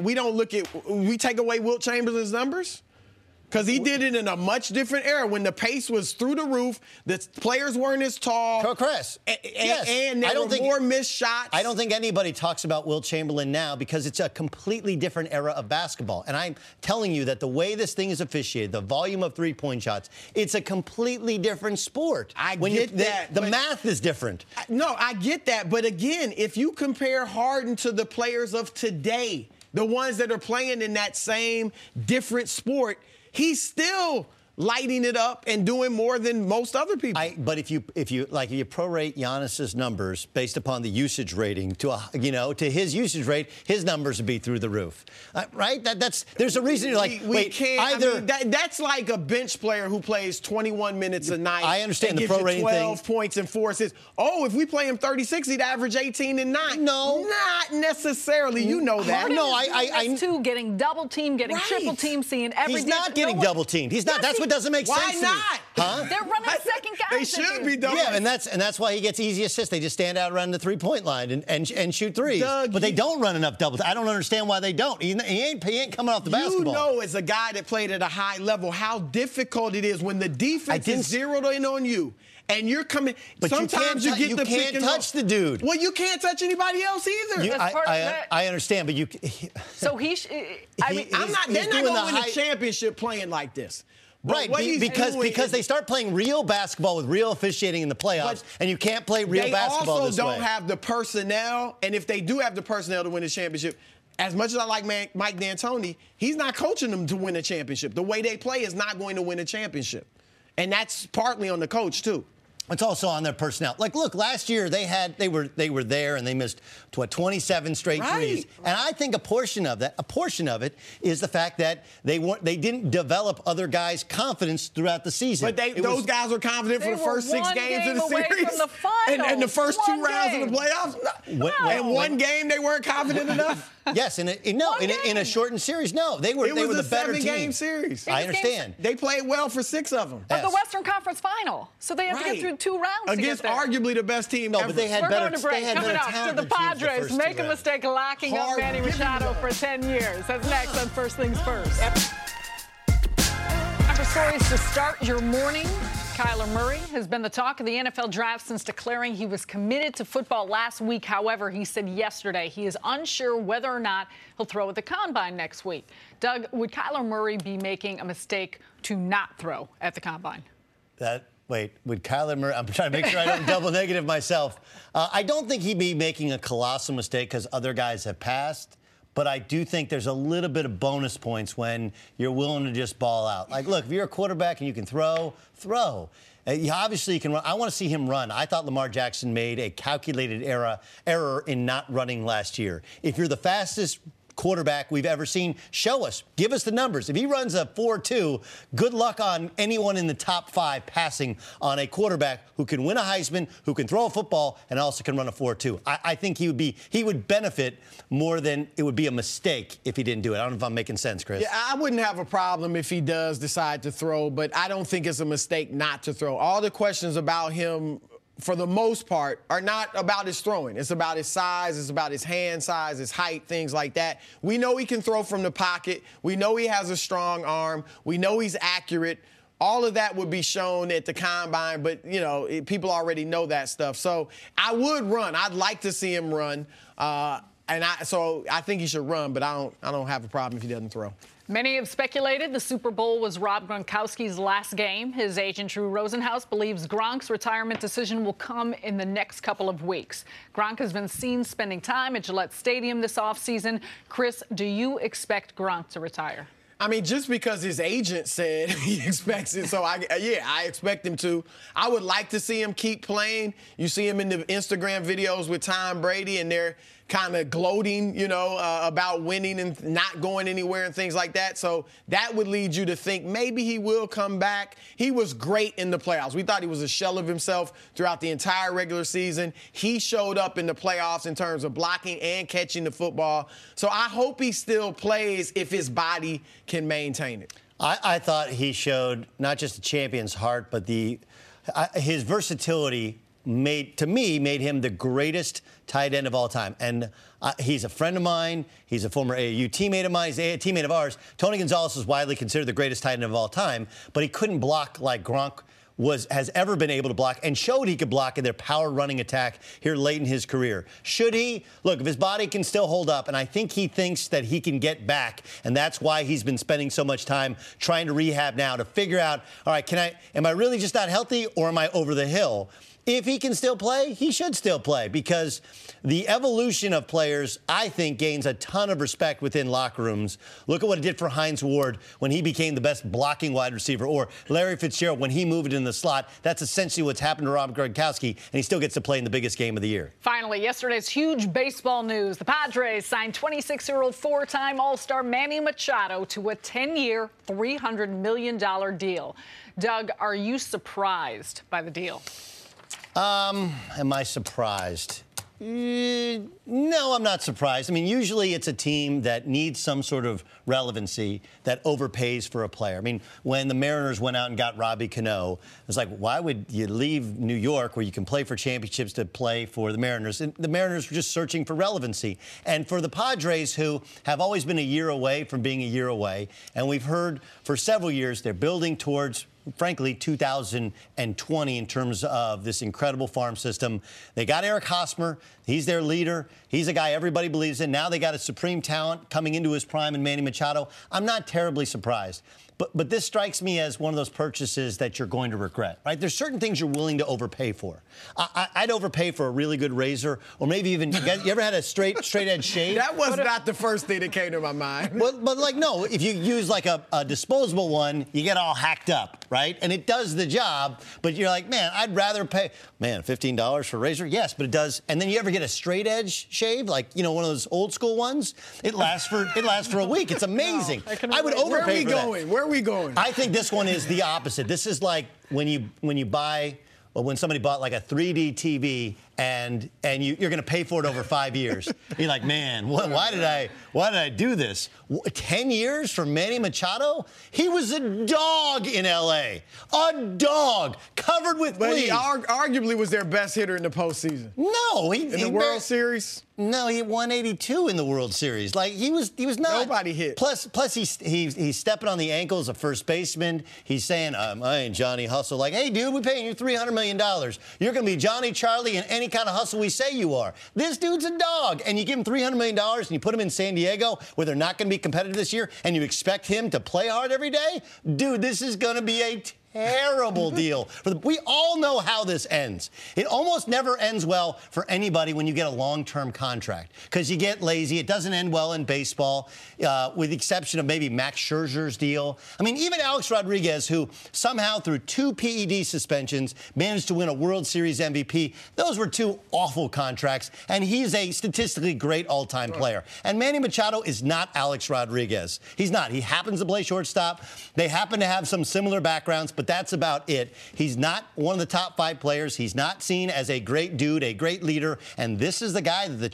we take away Wilt Chamberlain's numbers. Because he did it in a much different era when the pace was through the roof, the players weren't as tall. Correct. And there were more missed shots. I don't think anybody talks about Wilt Chamberlain now because it's a completely different era of basketball. And I'm telling you that the way this thing is officiated, the volume of three-point shots, it's a completely different sport. I get that. The math is different. No, I get that. But again, if you compare Harden to the players of today, the ones that are playing in that same different sport, he's still lighting it up and doing more than most other people. But if you prorate Giannis's numbers based upon the usage rating to his usage rate, his numbers would be through the roof, right? There's a reason you're like, we can't. Either that's like a bench player who plays 21 minutes a night. I understand the prorating 12 thing. Points and 4 assists. Oh, if we play him 36, he'd average 18 and 9. No, not necessarily. You know that. No, I too getting double teamed, getting triple teamed, seeing every. He's not getting double teamed. He's not. That's what doesn't make sense. Why not? Huh? They're running second guys. They should be done. Yeah, and that's why he gets easy assists. They just stand out around the three-point line and shoot threes. Doug, but they don't run enough doubles. I don't understand why they don't. He ain't coming off the basketball. You know, as a guy that played at a high level, how difficult it is when the defense is zeroed in on you. And you're coming. But sometimes you can't touch the dude. Well, you can't touch anybody else either. I understand, but you. So I'm not. They're not going to win a championship playing like this. Right, because they start playing real basketball with real officiating in the playoffs, and you can't play real basketball this way. They also don't have the personnel, and if they do have the personnel to win a championship, as much as I like Mike D'Antoni, he's not coaching them to win a championship. The way they play is not going to win a championship. And that's partly on the coach, too. It's also on their personnel. Like, look, last year they were there and they missed 27 straight threes. And I think a portion of it is the fact that they didn't develop other guys' confidence throughout the season. But those guys were confident for the first 6 games of the series, from the finals. and the first 2 rounds of the playoffs. In one game, they weren't confident enough. Yes, in a shortened series, no, they were the better team. It was a 7-game series. I understand. They played well for 6 of them. Of the Western Conference Final, so they have to get through 2 rounds against to get there. arguably the best team ever. But they had We're better. going to break. They had Coming better up, talent to the than teams the Padres first make 2 a rounds. mistake locking up Manny Machado for 10 years. That's next on First Things First. After stories to start your morning, Kyler Murray has been the talk of the NFL draft since declaring he was committed to football last week. However, he said yesterday he is unsure whether or not he'll throw at the Combine next week. Doug, would Kyler Murray be making a mistake to not throw at the Combine? Would Kyler Murray? I'm trying to make sure I don't double negative myself. I don't think he'd be making a colossal mistake because other guys have passed. But I do think there's a little bit of bonus points when you're willing to just ball out. Like, look, if you're a quarterback and you can throw. Obviously, you can run. I want to see him run. I thought Lamar Jackson made a calculated error in not running last year. If you're the fastest quarterback we've ever seen, show us. Give us the numbers. If he runs a 4.2, good luck on anyone in the top 5 passing on a quarterback who can win a Heisman, who can throw a football, and also can run a 4.2. I think he would benefit more than it would be a mistake if he didn't do it. I don't know if I'm making sense, Chris. Yeah, I wouldn't have a problem if he does decide to throw, but I don't think it's a mistake not to throw. All the questions about him, for the most part, are not about his throwing. It's about his size. It's about his hand size, his height, things like that. We know he can throw from the pocket. We know he has a strong arm. We know he's accurate. All of that would be shown at the Combine, but, people already know that stuff. So I would run. I'd like to see him run. So I think he should run, but I don't have a problem if he doesn't throw. Many have speculated the Super Bowl was Rob Gronkowski's last game. His agent, Drew Rosenhaus, believes Gronk's retirement decision will come in the next couple of weeks. Gronk has been seen spending time at Gillette Stadium this offseason. Chris, do you expect Gronk to retire? I mean, just because his agent said he expects it, so I expect him to. I would like to see him keep playing. You see him in the Instagram videos with Tom Brady, and they're kind of gloating, about winning and not going anywhere and things like that. So that would lead you to think maybe he will come back. He was great in the playoffs. We thought he was a shell of himself throughout the entire regular season. He showed up in the playoffs in terms of blocking and catching the football. So I hope he still plays if his body can maintain it. I thought he showed not just a champion's heart, but his versatility made him the greatest tight end of all time. And he's a friend of mine. He's a former AAU teammate of mine. He's a teammate of ours. Tony Gonzalez is widely considered the greatest tight end of all time, but he couldn't block like Gronk has ever been able to block, and showed he could block in their power running attack here late in his career. Should he? Look, if his body can still hold up, and I think he thinks that he can get back, and that's why he's been spending so much time trying to rehab now to figure out, all right, am I really just not healthy, or am I over the hill? If he can still play, he should still play, because the evolution of players, I think, gains a ton of respect within locker rooms. Look at what it did for Hines Ward when he became the best blocking wide receiver, or Larry Fitzgerald when he moved in the slot. That's essentially what's happened to Rob Gronkowski, and he still gets to play in the biggest game of the year. Finally, yesterday's huge baseball news. The Padres signed 26-year-old four-time All-Star Manny Machado to a 10-year, $300 million deal. Doug, are you surprised by the deal? Am I surprised? No, I'm not surprised. I mean, usually it's a team that needs some sort of relevancy that overpays for a player. I mean, when the Mariners went out and got Robbie Cano, it was like, why would you leave New York where you can play for championships to play for the Mariners? And the Mariners were just searching for relevancy. And for the Padres, who have always been a year away from being a year away, and we've heard for several years they're building towards, frankly, 2020 in terms of this incredible farm system. They got Eric Hosmer. He's their leader. He's a guy everybody believes in. Now they got a supreme talent coming into his prime in Manny Machado. I'm not terribly surprised. But this strikes me as one of those purchases that you're going to regret, right? There's certain things you're willing to overpay for. I'd overpay for a really good razor, or maybe even, you ever had a straight edge shave? That was not the first thing that came to my mind. But like, no, if you use like a disposable one, you get all hacked up, right? And it does the job, but you're like, man, I'd rather pay, $15 for a razor? Yes, but it does. And then you ever get a straight edge shave, like, one of those old school ones? It lasts for a week. It's amazing. No, I would overpay for that. Where are we going? I think this one is the opposite. This is like when you buy, or when somebody bought like a 3D TV and you're going to pay for it over 5 years. You're like, man, why did I do this? 10 years for Manny Machado? He was a dog in L.A. A dog covered with But fleas. he arguably was their best hitter in the postseason. No, In the World Series? No, he hit 182 in the World Series. Like he was not. Nobody hit. Plus he's stepping on the ankles of first baseman. He's saying, I ain't Johnny Hustle. Like, hey, dude, we're paying you $300 million. You're gonna be Johnny Charlie in any kind of hustle we say you are. This dude's a dog, and you give him $300 million and you put him in San Diego where they're not gonna be competitive this year, and you expect him to play hard every day? Dude, this is gonna be a terrible deal. We all know how this ends. It almost never ends well for anybody when you get a long-term contract because you get lazy. It doesn't end well in baseball, with the exception of maybe Max Scherzer's deal. I mean, even Alex Rodriguez, who somehow through 2 PED suspensions managed to win a World Series MVP, those were 2 awful contracts, and he's a statistically great all-time player. And Manny Machado is not Alex Rodriguez. He's not. He happens to play shortstop. They happen to have some similar backgrounds, but that's about it. He's not one of the top 5 players. He's not seen as a great dude, a great leader. And this is the guy that the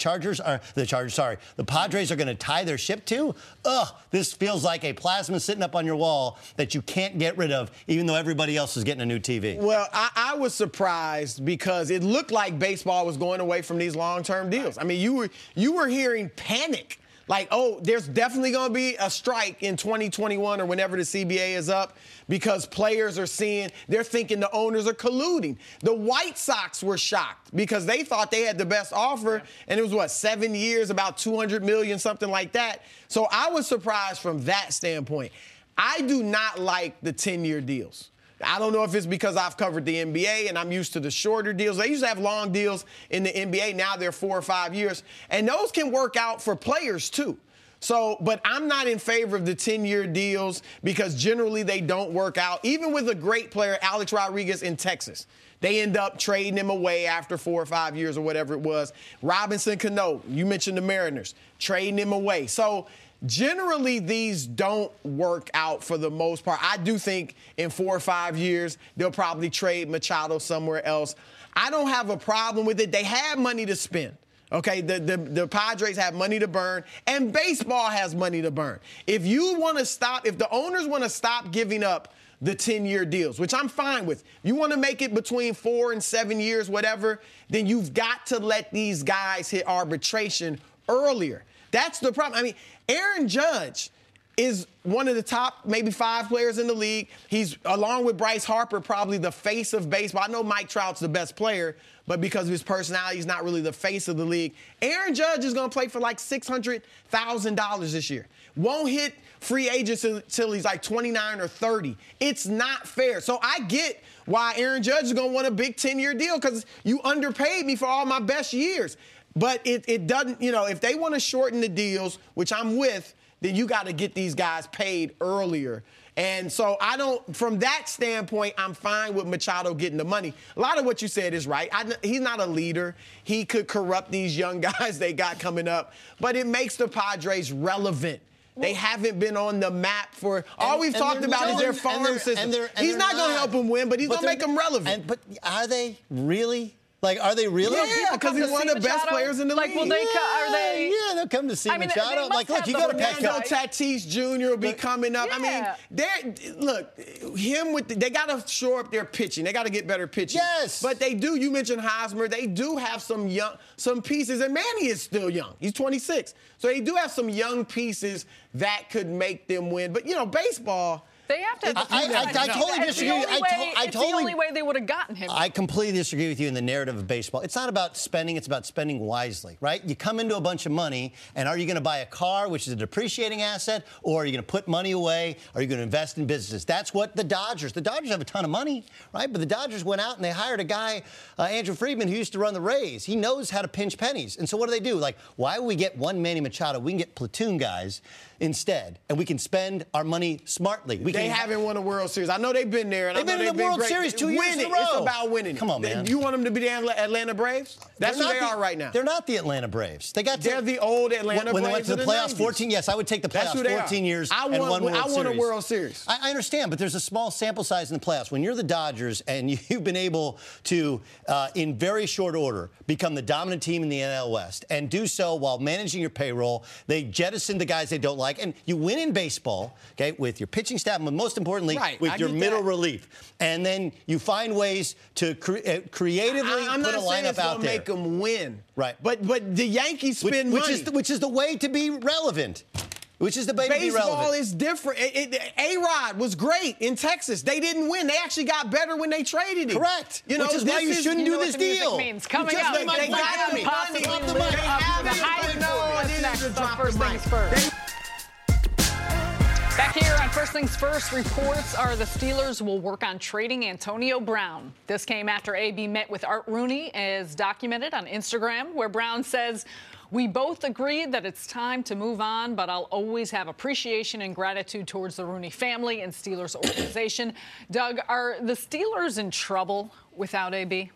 Padres are going to tie their ship to. This feels like a plasma sitting up on your wall that you can't get rid of, even though everybody else is getting a new TV. Well, I was surprised because it looked like baseball was going away from these long-term deals. I mean, you were hearing panic. Like, there's definitely going to be a strike in 2021 or whenever the CBA is up because players are they're thinking the owners are colluding. The White Sox were shocked because they thought they had the best offer, and it was, 7 years, about $200 million, something like that. So I was surprised from that standpoint. I do not like the 10-year deals. I don't know if it's because I've covered the NBA and I'm used to the shorter deals. They used to have long deals in the NBA. Now they're 4 or 5 years. And those can work out for players, too. So, but I'm not in favor of the 10-year deals because generally they don't work out. Even with a great player, Alex Rodriguez in Texas, they end up trading him away after 4 or 5 years or whatever it was. Robinson Cano, you mentioned the Mariners, trading him away. So, generally, these don't work out for the most part. I do think in 4 or 5 years, they'll probably trade Machado somewhere else. I don't have a problem with it. They have money to spend. Okay, the Padres have money to burn, and baseball has money to burn. If the owners want to stop giving up the 10-year deals, which I'm fine with. You want to make it between 4 and 7 years, whatever, then you've got to let these guys hit arbitration earlier. That's the problem. I mean, Aaron Judge is one of the top maybe 5 players in the league. He's, along with Bryce Harper, probably the face of baseball. I know Mike Trout's the best player, but because of his personality, he's not really the face of the league. Aaron Judge is going to play for like $600,000 this year. Won't hit free agents until he's like 29 or 30. It's not fair. So I get why Aaron Judge is going to want a big 10-year deal because you underpaid me for all my best years. But it doesn't, if they want to shorten the deals, which I'm with, then you got to get these guys paid earlier. And so from that standpoint, I'm fine with Machado getting the money. A lot of what you said is right. He's not a leader. He could corrupt these young guys they got coming up. But it makes the Padres relevant. They haven't been on the map for all we've talked about is their farm system. He's not going to help them win, but he's going to make them relevant. But are they really? Like, are they really? Yeah, because he's one of the best players in the league. Will they? Are they? Yeah, they'll come to see Machado. Like, look, you got to Fernando Tatis Jr. will be coming up. Yeah. I mean, they got to shore up their pitching. They got to get better pitching. Yes. But they do. You mentioned Hosmer. They do have some pieces, and Manny is still young. He's 26. So they do have some young pieces that could make them win. But, baseball, They have to. I totally disagree. It's the only way they would have gotten him. I completely disagree with you in the narrative of baseball. It's not about spending. It's about spending wisely, right? You come into a bunch of money, and are you going to buy a car, which is a depreciating asset, or are you going to put money away? Are you going to invest in businesses? That's what the Dodgers have a ton of money, right? But the Dodgers went out and they hired a guy, Andrew Friedman, who used to run the Rays. He knows how to pinch pennies. And so what do? Like, why would we get one Manny Machado? We can get platoon guys instead, and we can spend our money smartly. They haven't won a World Series. I know they've been there. And they've been in the World Series 2 years in a row. It's about winning. Come on, man. You want them to be the Atlanta Braves? That's who they are right now. They're not the Atlanta Braves. They're the old Atlanta Braves. When they went to the playoffs 14, yes, I would take the playoffs 14 years and one World Series. I want a World Series. I understand, but there's a small sample size in the playoffs. When you're the Dodgers and you've been able to, in very short order, become the dominant team in the NL West and do so while managing your payroll, they jettison the guys they don't like, and you win in baseball, okay, with your pitching staff, but most importantly, with your middle relief. And then you find ways to creatively put a lineup out there. I'm not saying it's going to make them win. Right. But the Yankees spend money. Which is the way to be relevant. Which is the way to be relevant. Baseball is different. A-Rod was great in Texas. They didn't win. They actually got better when they traded him. Correct. Which is why you shouldn't do this deal. Means. Coming up, they got the possibly money. the highest next on First Things First. Back here on First Things First, reports are the Steelers will work on trading Antonio Brown. This came after AB met with Art Rooney, as documented on Instagram, where Brown says, "We both agreed that it's time to move on, but I'll always have appreciation and gratitude towards the Rooney family and Steelers organization." Doug, are the Steelers in trouble without AB?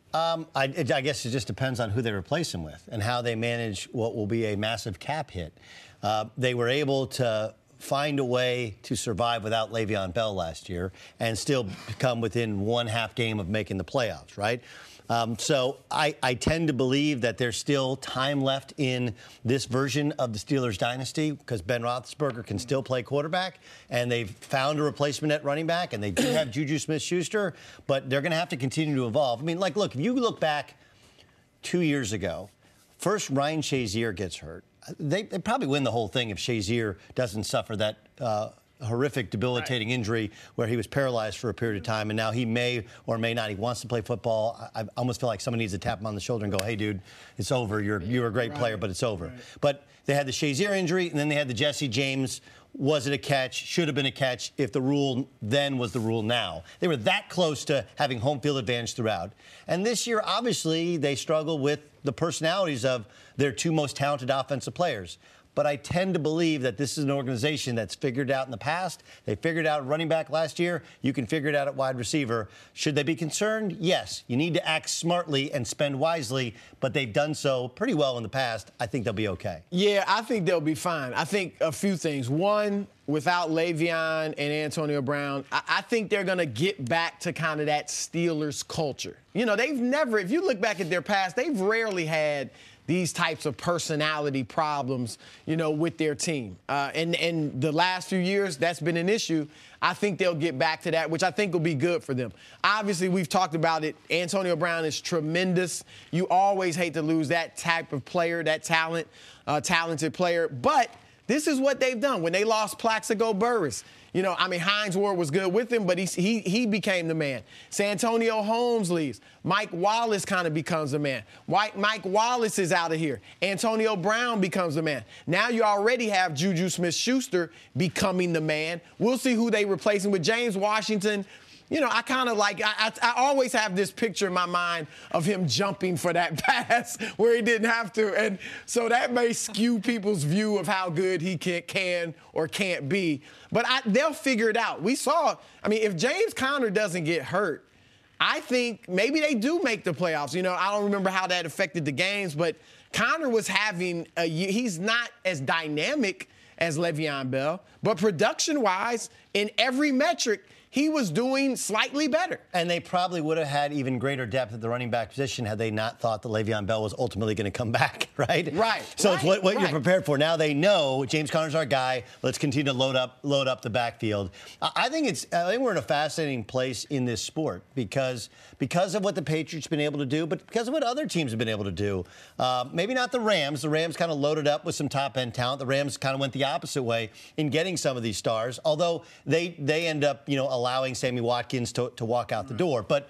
I guess it just depends on who they replace him with and how they manage what will be a massive cap hit. They were able to find a way to survive without Le'Veon Bell last year and still come within one half game of making the playoffs, right? So I tend to believe that there's still time left in this version of the Steelers dynasty because Ben Roethlisberger can still play quarterback, and they've found a replacement at running back, and they do have Juju Smith-Schuster, but they're going to have to continue to evolve. I mean, like, look, if you look back 2 years ago, first Ryan Shazier gets hurt. They probably win the whole thing if Shazier doesn't suffer that horrific, debilitating injury where he was paralyzed for a period of time, and now he may or may not. He wants to play football. I almost feel like someone needs to tap him on the shoulder and go, "Hey, dude, it's over. You're a great player, but it's over." Right. But they had the Shazier injury, and then they had the Jesse James. Was it a catch? Should have been a catch if the rule then was the rule now. They were that close to having home field advantage throughout. And this year, obviously, they struggle with the personalities of their two most talented offensive players. But I tend to believe that this is an organization that's figured out in the past. They figured out running back last year. You can figure it out at wide receiver. Should they be concerned? Yes. You need to act smartly and spend wisely, but they've done so pretty well in the past. I think they'll be okay. Yeah, I think they'll be fine. I think a few things. One, without Le'Veon and Antonio Brown, I think they're going to get back to kind of that Steelers culture. You know, they've never, if you look back at their past, they've rarely had these types of personality problems, you know, with their team. And the last few years, that's been an issue. I think they'll get back to that, which I think will be good for them. Obviously, we've talked about it. Antonio Brown is tremendous. You always hate to lose that type of player, that talented player. But this is what they've done. When they lost Plaxico Burress, you know, I mean, Hines Ward was good with him, but he became the man. Santonio Holmes leaves. Mike Wallace kind of becomes the man. Mike Wallace is out of here. Antonio Brown becomes the man. Now you already have Juju Smith-Schuster becoming the man. We'll see who they replace him with. James Washington. You know, I kind of like, I always have this picture in my mind of him jumping for that pass where he didn't have to. And so that may skew people's view of how good he can or can't be. But they'll figure it out. We saw, I mean, if James Conner doesn't get hurt, I think maybe they do make the playoffs. You know, I don't remember how that affected the games, but Conner was having a year. He's not as dynamic as Le'Veon Bell, but production-wise, in every metric, he was doing slightly better. And they probably would have had even greater depth at the running back position had they not thought that Le'Veon Bell was ultimentely going to come back, right? Right. So it's what you're prepared for. Now they know James Conner's our guy. Let's continue to load up the backfield. I think we're in a fascinating place in this sport because of what the Patriots have been able to do, but because of what other teams have been able to do. Maybe not the Rams. The Rams kind of loaded up with some top-end talent. The Rams kind of went the opposite way in getting some of these stars, although they end up, allowing Sammy Watkins to walk out the door. But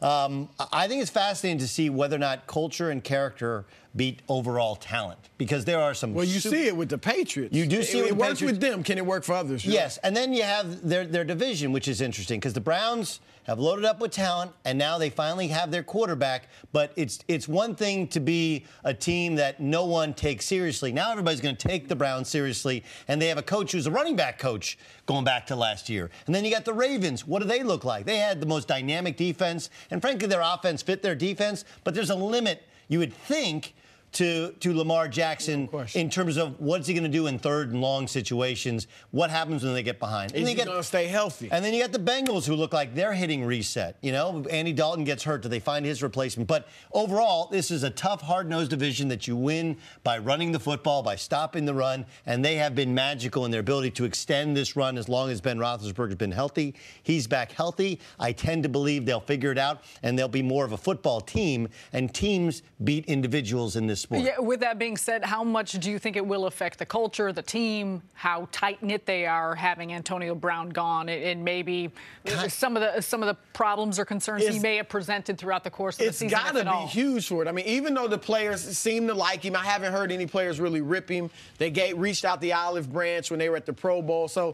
I think it's fascinating to see whether or not culture and character beat overall talent, because there are some. Well, you see it with the Patriots. You do see it works with them. Can it work for others? Yes, and then you have their division, which is interesting because the Browns have loaded up with talent, and now they finally have their quarterback. But it's one thing to be a team that no one takes seriously. Now everybody's going to take the Browns seriously, and they have a coach who's a running back coach going back to last year. And then you got the Ravens. What do they look like? They had the most dynamic defense, and frankly, their offense fit their defense. But there's a limit, you would think, to Lamar Jackson in terms of what's he going to do in third and long situations, what happens when they get behind. Is he going to stay healthy? And then you got the Bengals who look like they're hitting reset. Andy Dalton gets hurt. Do they find his replacement? But overall, this is a tough, hard-nosed division that you win by running the football, by stopping the run, and they have been magical in their ability to extend this run as long as Ben Roethlisberger has been healthy. He's back healthy. I tend to believe they'll figure it out, and they'll be more of a football team, and teams beat individuals in this sport. Yeah, with that being said, how much do you think it will affect the culture, the team, how tight-knit they are having Antonio Brown gone, and maybe some of the problems or concerns he may have presented throughout the course of the season? It's got to be huge for it. I mean, even though the players seem to like him, I haven't heard any players really rip him. They reached out the olive branch when they were at the Pro Bowl. So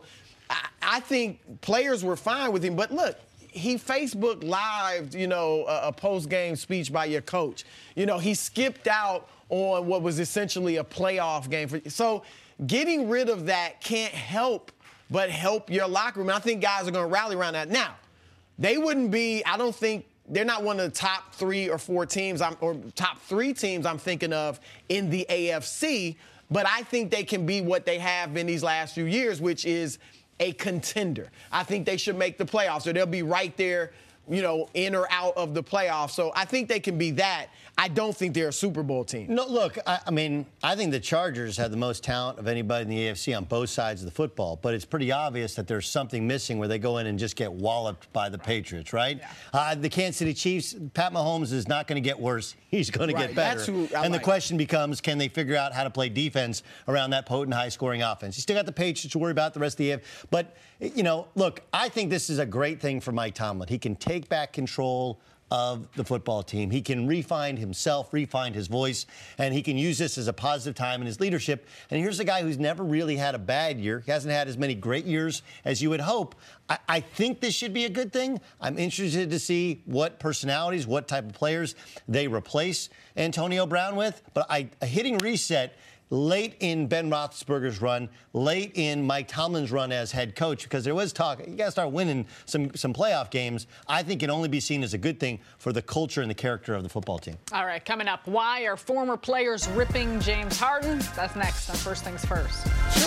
I think players were fine with him. But look, he Facebook lived, a post-game speech by your coach. He skipped out on what was essentially a playoff game. So getting rid of that can't help but help your locker room. And I think guys are going to rally around that. Now, they wouldn't be, I don't think, they're not one of the top 3 or 4 teams, or top 3 teams I'm thinking of in the AFC, but I think they can be what they have been these last few years, which is a contender. I think they should make the playoffs, or they'll be right there, in or out of the playoffs. So I think they can be that. I don't think they're a Super Bowl team. No, look, I think the Chargers have the most talent of anybody in the AFC on both sides of the football, but it's pretty obvious that there's something missing where they go in and just get walloped by the Patriots, right? Yeah. The Kansas City Chiefs, Pat Mahomes is not going to get worse. He's going to get better. That's who the question becomes, can they figure out how to play defense around that potent, high-scoring offense? You still got the Patriots to worry about, the rest of the AFC. But, look, I think this is a great thing for Mike Tomlin. He can take back control of the football team. He can refine himself, refine his voice, and he can use this as a positive time in his leadership. And here's a guy who's never really had a bad year. He hasn't had as many great years as you would hope. I think this should be a good thing. I'm interested to see what personalities, what type of players they replace Antonio Brown with. But a hitting reset late in Ben Roethlisberger's run, late in Mike Tomlin's run as head coach, because there was talk, you got to start winning some playoff games, I think can only be seen as a good thing for the culture and the character of the football team. All right, coming up, why are former players ripping James Harden? That's next on First Things First.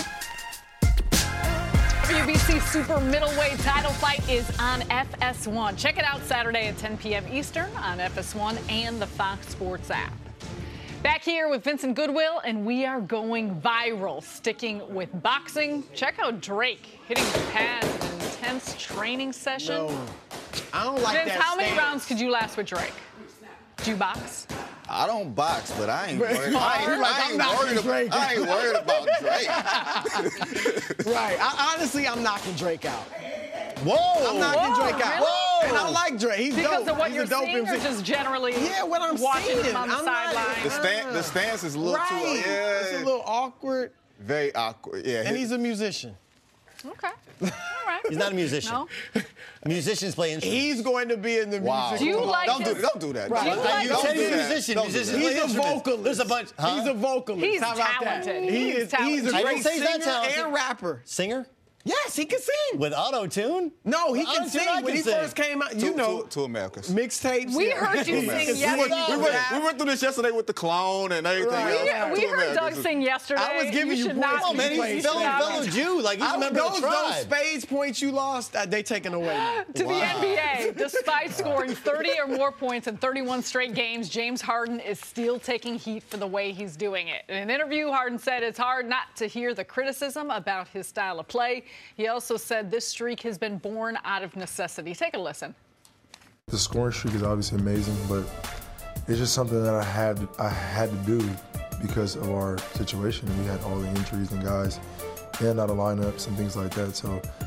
WBC Super Middleweight title fight is on FS1. Check it out Saturday at 10 p.m. Eastern on FS1 and the Fox Sports app. Back here with Vincent Goodwill, and we are going viral. Sticking with boxing, check out Drake hitting the pads in an intense training session. No, I don't like Vince, that how many stance. rounds could you last with Drake? Do you box? I don't box, but I ain't worried. I ain't worried about Drake. Right. Honestly, I'm knocking Drake out. Whoa! I'm knocking Drake out. Really? Whoa! And I like Drake. He's Because dope. of what He's you're a dope seeing, or MC. just generally what I'm watching seeing. him on the I'm not- sideline? The stance is a little too. Right. Yeah, It's a little awkward. very awkward. Yeah. And he's a musician. Okay. All right. He's not a musician. No? Musicians play instruments. He's going to be in the Wow. music. Do you like Don't his- do that. Right. Do you like You Don't said do he's a that. musician. Don't do Musicians that. play He's a instruments. vocalist. There's a bunch. Huh? He's a vocalist. He's How about talented. that? He's He's talented. a I great didn't say he's not singer talented. and rapper. Singer? Yes, he can sing. With auto-tune? No, he can Auto-tune, sing. I When can he sing. first came out, you know, to Americas. mixtapes. We yeah. heard you He sing can yesterday. We went through this yesterday with the clone and everything. Right. else. We To heard Doug Americas. sing yesterday. I was giving you should points. not Come on, be man, he's playing fellow that. Jew. Like, he's a member of the Those tribe. spades points you lost, they taken away. now. To the NBA, despite scoring 30 or more points in 31 straight games, James Harden is still taking heat for the way he's doing it. In an interview, Harden said it's hard not to hear the criticism about his style of play. He also said this streak has been born out of necessity. Take a listen. The scoring streak is obviously amazing, but it's just something that I had to do because of our situation. We had all the injuries and guys and out of lineups and things like that. So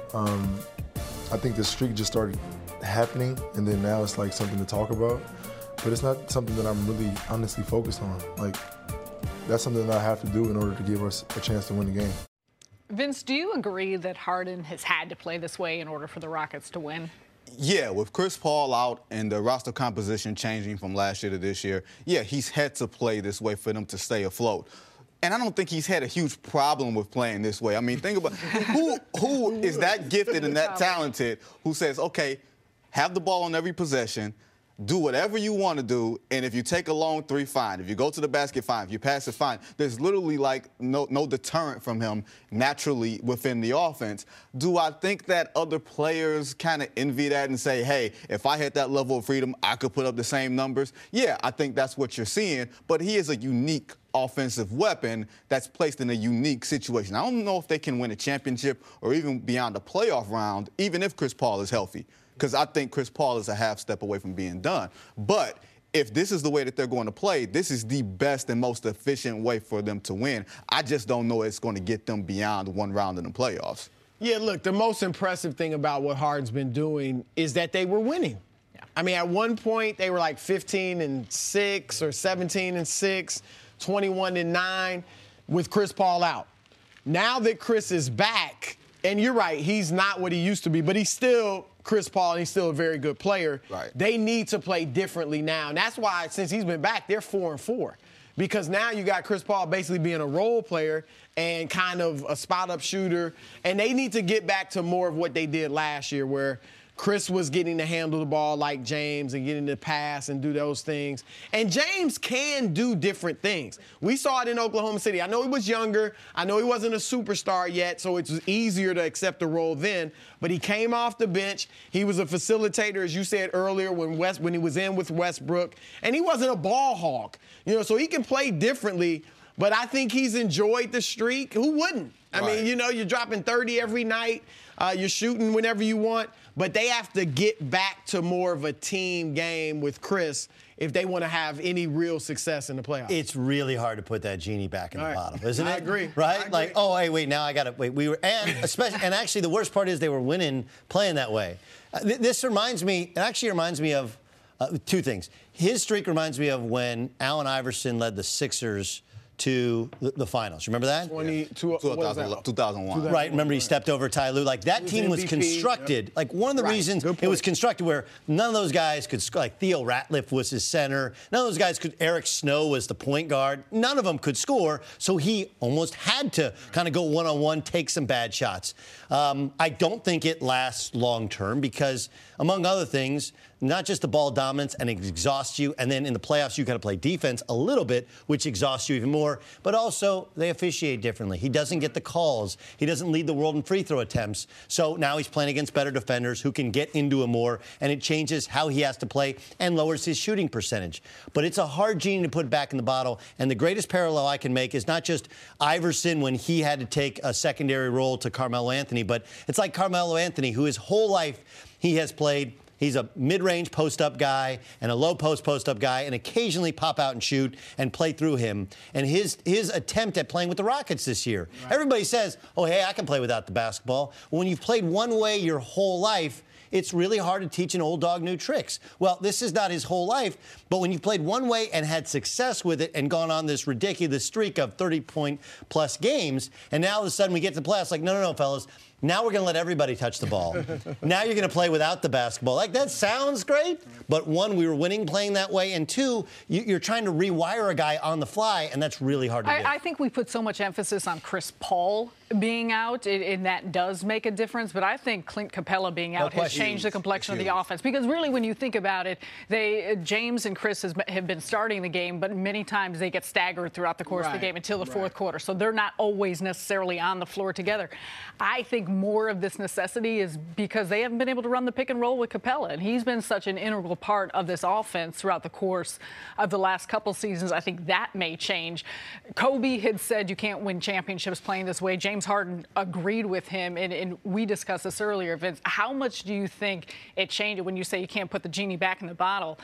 I think the streak just started happening, and then now it's like something to talk about. But it's not something that I'm really honestly focused on. Like, that's something that I have to do in order to give us a chance to win the game. Vince, do you agree that Harden has had to play this way in order for the Rockets to win? Yeah, with Chris Paul out and the roster composition changing from last year to this year, yeah, he's had to play this way for them to stay afloat. And I don't think he's had a huge problem with playing this way. I mean, think about who is that gifted and that talented who says, okay, have the ball on every possession, do whatever you want to do, and if you take a long three, fine. If you go to the basket, fine. If you pass it, fine. There's literally like no deterrent from him naturally within the offense. Do I think that other players kind of envy that and say, hey, if I had that level of freedom, I could put up the same numbers? Yeah, I think that's what you're seeing, but he is a unique offensive weapon that's placed in a unique situation. I don't know if they can win a championship or even beyond a playoff round, even if Chris Paul is healthy, because I think Chris Paul is a half step away from being done. But if this is the way that they're going to play, this is the best and most efficient way for them to win. I just don't know it's going to get them beyond one round in the playoffs. Yeah, look, the most impressive thing about what Harden's been doing is that they were winning. Yeah. I mean, at one point, they were like 15-6 or 17-6, 21-9 with Chris Paul out. Now that Chris is back, and you're right, he's not what he used to be, but he's still Chris Paul, and he's still a very good player. Right. They need to play differently now. And that's why, since he's been back, they're 4-4. Because now you got Chris Paul basically being a role player and kind of a spot-up shooter. And they need to get back to more of what they did last year, where Chris was getting to handle the ball like James and getting to pass and do those things. And James can do different things. We saw it in Oklahoma City. I know he was younger. I know he wasn't a superstar yet, so it was easier to accept the role then. But he came off the bench. He was a facilitator, as you said earlier, when he was in with Westbrook. And he wasn't a ball hawk. So he can play differently. But I think he's enjoyed the streak. Who wouldn't? I mean, you're dropping 30 every night. You're shooting whenever you want. But they have to get back to more of a team game with Chris if they want to have any real success in the playoffs. It's really hard to put that genie back in the bottle, isn't it? I agree. Right? I agree. Like, oh, hey, wait, now I got to wait. And actually, the worst part is they were winning playing that way. This reminds me of two things. His streak reminds me of when Allen Iverson led the Sixers to the finals. You remember that? 2001. Right. Remember he stepped over Ty Lue. Like, that team was constructed. Yep. Like, one of the reasons it was constructed where none of those guys could score. Like, Theo Ratliff was his center. None of those guys could. Eric Snow was the point guard. None of them could score. So he almost had to kind of go one-on-one, take some bad shots. I don't think it lasts long-term because, among other things, not just the ball dominance and it exhausts you, and then in the playoffs you got to play defense a little bit, which exhausts you even more, but also they officiate differently. He doesn't get the calls. He doesn't lead the world in free throw attempts. So now he's playing against better defenders who can get into him more, and it changes how he has to play and lowers his shooting percentage. But it's a hard genie to put back in the bottle, and the greatest parallel I can make is not just Iverson when he had to take a secondary role to Carmelo Anthony, but it's like Carmelo Anthony, who his whole life he has played. He's a mid-range post-up guy and a low-post post-up guy and occasionally pop out and shoot and play through him. And his attempt at playing with the Rockets this year. Right. Everybody says, oh, hey, I can play without the basketball. When you've played one way your whole life, it's really hard to teach an old dog new tricks. Well, this is not his whole life, but when you've played one way and had success with it and gone on this ridiculous streak of 30-point-plus games, and now all of a sudden we get to the playoffs like, no, fellas, now we're going to let everybody touch the ball. Now you're going to play without the basketball. Like, that sounds great, but one, we were winning playing that way, and two, you're trying to rewire a guy on the fly, and that's really hard to do. I think we put so much emphasis on Chris Paul being out, and that does make a difference, but I think Clint Capella being out has changed the complexion of the offense, because really when you think about it, James and Chris have been starting the game, but many times they get staggered throughout the course of the game until the fourth quarter, so they're not always necessarily on the floor together. I think more of this necessity is because they haven't been able to run the pick and roll with Capella, and he's been such an integral part of this offense throughout the course of the last couple seasons. I think that may change. Kobe had said you can't win championships playing this way. James Harden agreed with him, and we discussed this earlier, Vince. How much do you think it changed when you say you can't put the genie back in the bottle?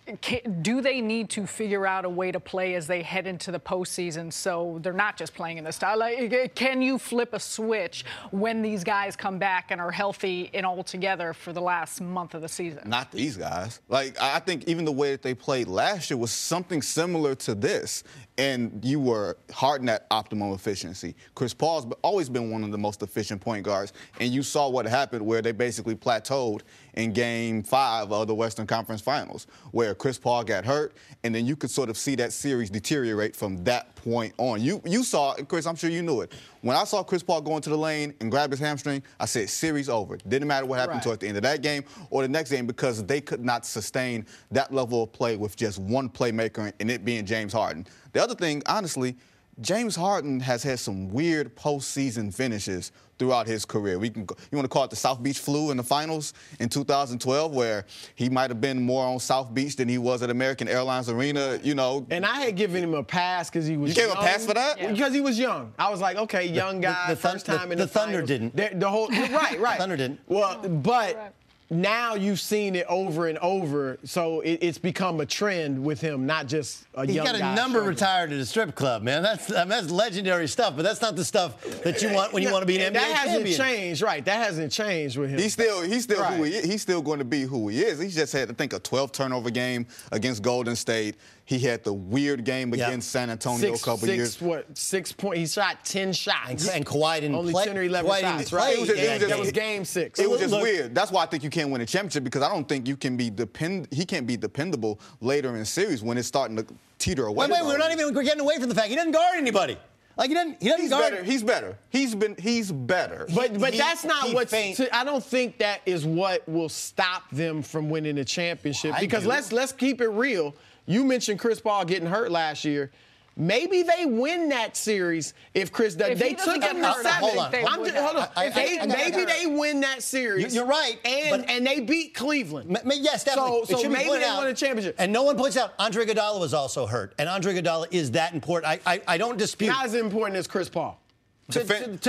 do they need to figure out a way to play as they head into the postseason so they're not just playing in the style? Like, can you flip a switch when these guys come back and are healthy and all together for the last month of the season? Not these guys. Like, I think even the way that they played last year was something similar to this. And you were Harden at optimum efficiency. Chris Paul's always been one of the most efficient point guards. And you saw what happened where they basically plateaued in Game 5 of the Western Conference Finals, where Chris Paul got hurt, and then you could sort of see that series deteriorate from that point on. You saw, Chris, I'm sure you knew it. When I saw Chris Paul go into the lane and grab his hamstring, I said, series over. Didn't matter what happened towards the end of that game or the next game, because they could not sustain that level of play with just one playmaker, and it being James Harden. The other thing, honestly, James Harden has had some weird postseason finishes throughout his career. You want to call it the South Beach flu in the finals in 2012, where he might have been more on South Beach than he was at American Airlines Arena, you know. And I had given him a pass because he was young. You gave him a pass for that? Yeah. Because he was young. I was like, okay, young guy, first time in the Thunder finals. didn't. The whole right. Thunder didn't. Well, but now you've seen it over and over, so it's become a trend with him, not just a young guy. He's got a number retired at a strip club, man. That's legendary stuff, but that's not the stuff that you want when you want to be an NBA champion. That hasn't changed, right? That hasn't changed with him. He's still who he is. He's still going to be who he is. He just had, I think, a 12-turnover game against Golden State. He had the weird game against San Antonio a couple years. 6 points. He shot 10 shots. And Kawhi didn't only play. 10 or 11 shots, right? That was game 6. It was just weird. That's why I think you can't win a championship, because I don't think you can be he can't be dependable later in the series when it's starting to teeter away. Wait, we're getting away from the fact he doesn't guard anybody. Like he doesn't guard. Better. He's better. He's better. But that's not what. I don't think that is what will stop them from winning a championship. Because let's keep it real. You mentioned Chris Paul getting hurt last year. Maybe they win that series if Chris does. They took him to 7. Hold on. Maybe they win that series. You're right. And they beat Cleveland. Yes, definitely. So maybe they won a championship. And no one points out Andre Iguodala was also hurt. And Andre Iguodala is that important. I don't dispute. Not as important as Chris Paul. To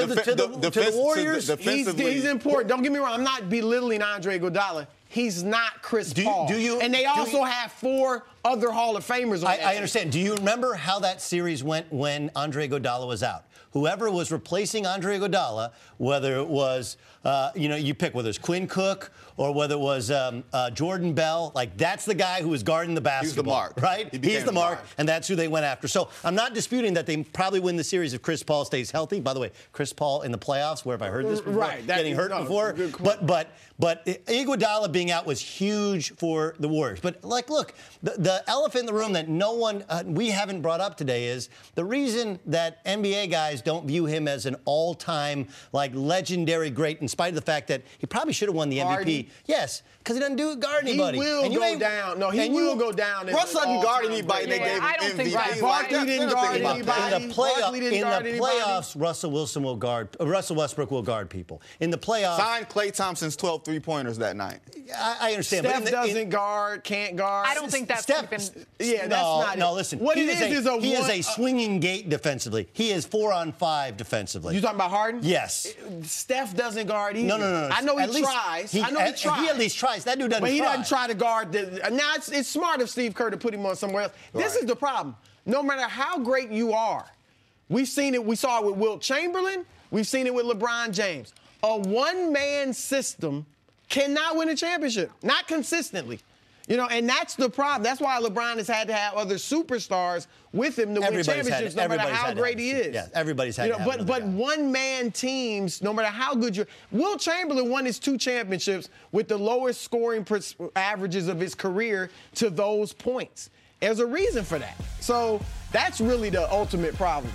the Warriors, he's important. Don't get me wrong. I'm not belittling Andre Iguodala. He's not Chris Paul. And they also have 4 other Hall of Famers on I understand. Do you remember how that series went when Andre Iguodala was out? Whoever was replacing Andre Iguodala, whether it was, you pick whether it's Quinn Cook or whether it was Jordan Bell, like that's the guy who was guarding the basketball. He's the mark. Right? He's the mark, and that's who they went after. So I'm not disputing that they probably win the series if Chris Paul stays healthy. By the way, Chris Paul in the playoffs, where have I heard this before? Right. Getting hurt before. But Iguodala being out was huge for the Warriors. But, look, the elephant in the room that no one, we haven't brought up today is the reason that NBA guys don't view him as an all-time, legendary great, in spite of the fact that he probably should have won the MVP. Yes, because he doesn't guard anybody. He will go down. No, he will go down. Russ doesn't guard anybody. They gave him MVP. Right. Barkley didn't guard anybody. In the playoffs, Russell Westbrook will guard people. In the playoffs. Signed Klay Thompson's 12 three-pointers that night. I understand. Steph doesn't guard, can't guard. I don't think that's No, listen. What he is a swinging gate defensively. He is 4-on-5 defensively. You talking about Harden? Yes. Steph doesn't guard either. No. I know he tries. He at least tries. That dude doesn't try. But he doesn't try to guard. Now, it's smart of Steve Kerr to put him on somewhere else. Right. This is the problem. No matter how great you are, we've seen it. We saw it with Wilt Chamberlain. We've seen it with LeBron James. A one-man system cannot win a championship. Not consistently. And that's the problem. That's why LeBron has had to have other superstars with him to win championships, no matter how great he is. Yeah, everybody's had to have But one-man teams, no matter how good you're... Wilt Chamberlain won his 2 championships with the lowest scoring averages of his career to those points. There's a reason for that. So that's really the ultimate problem.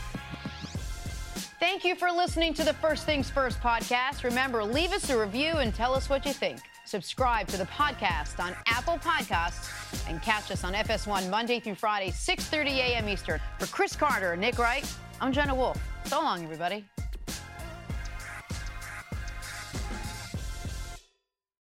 Thank you for listening to the First Things First podcast. Remember, leave us a review and tell us what you think. Subscribe to the podcast on Apple Podcasts and catch us on FS1 Monday through Friday, 6:30 a.m. Eastern. For Chris Carter and Nick Wright, I'm Jenna Wolf. So long, everybody.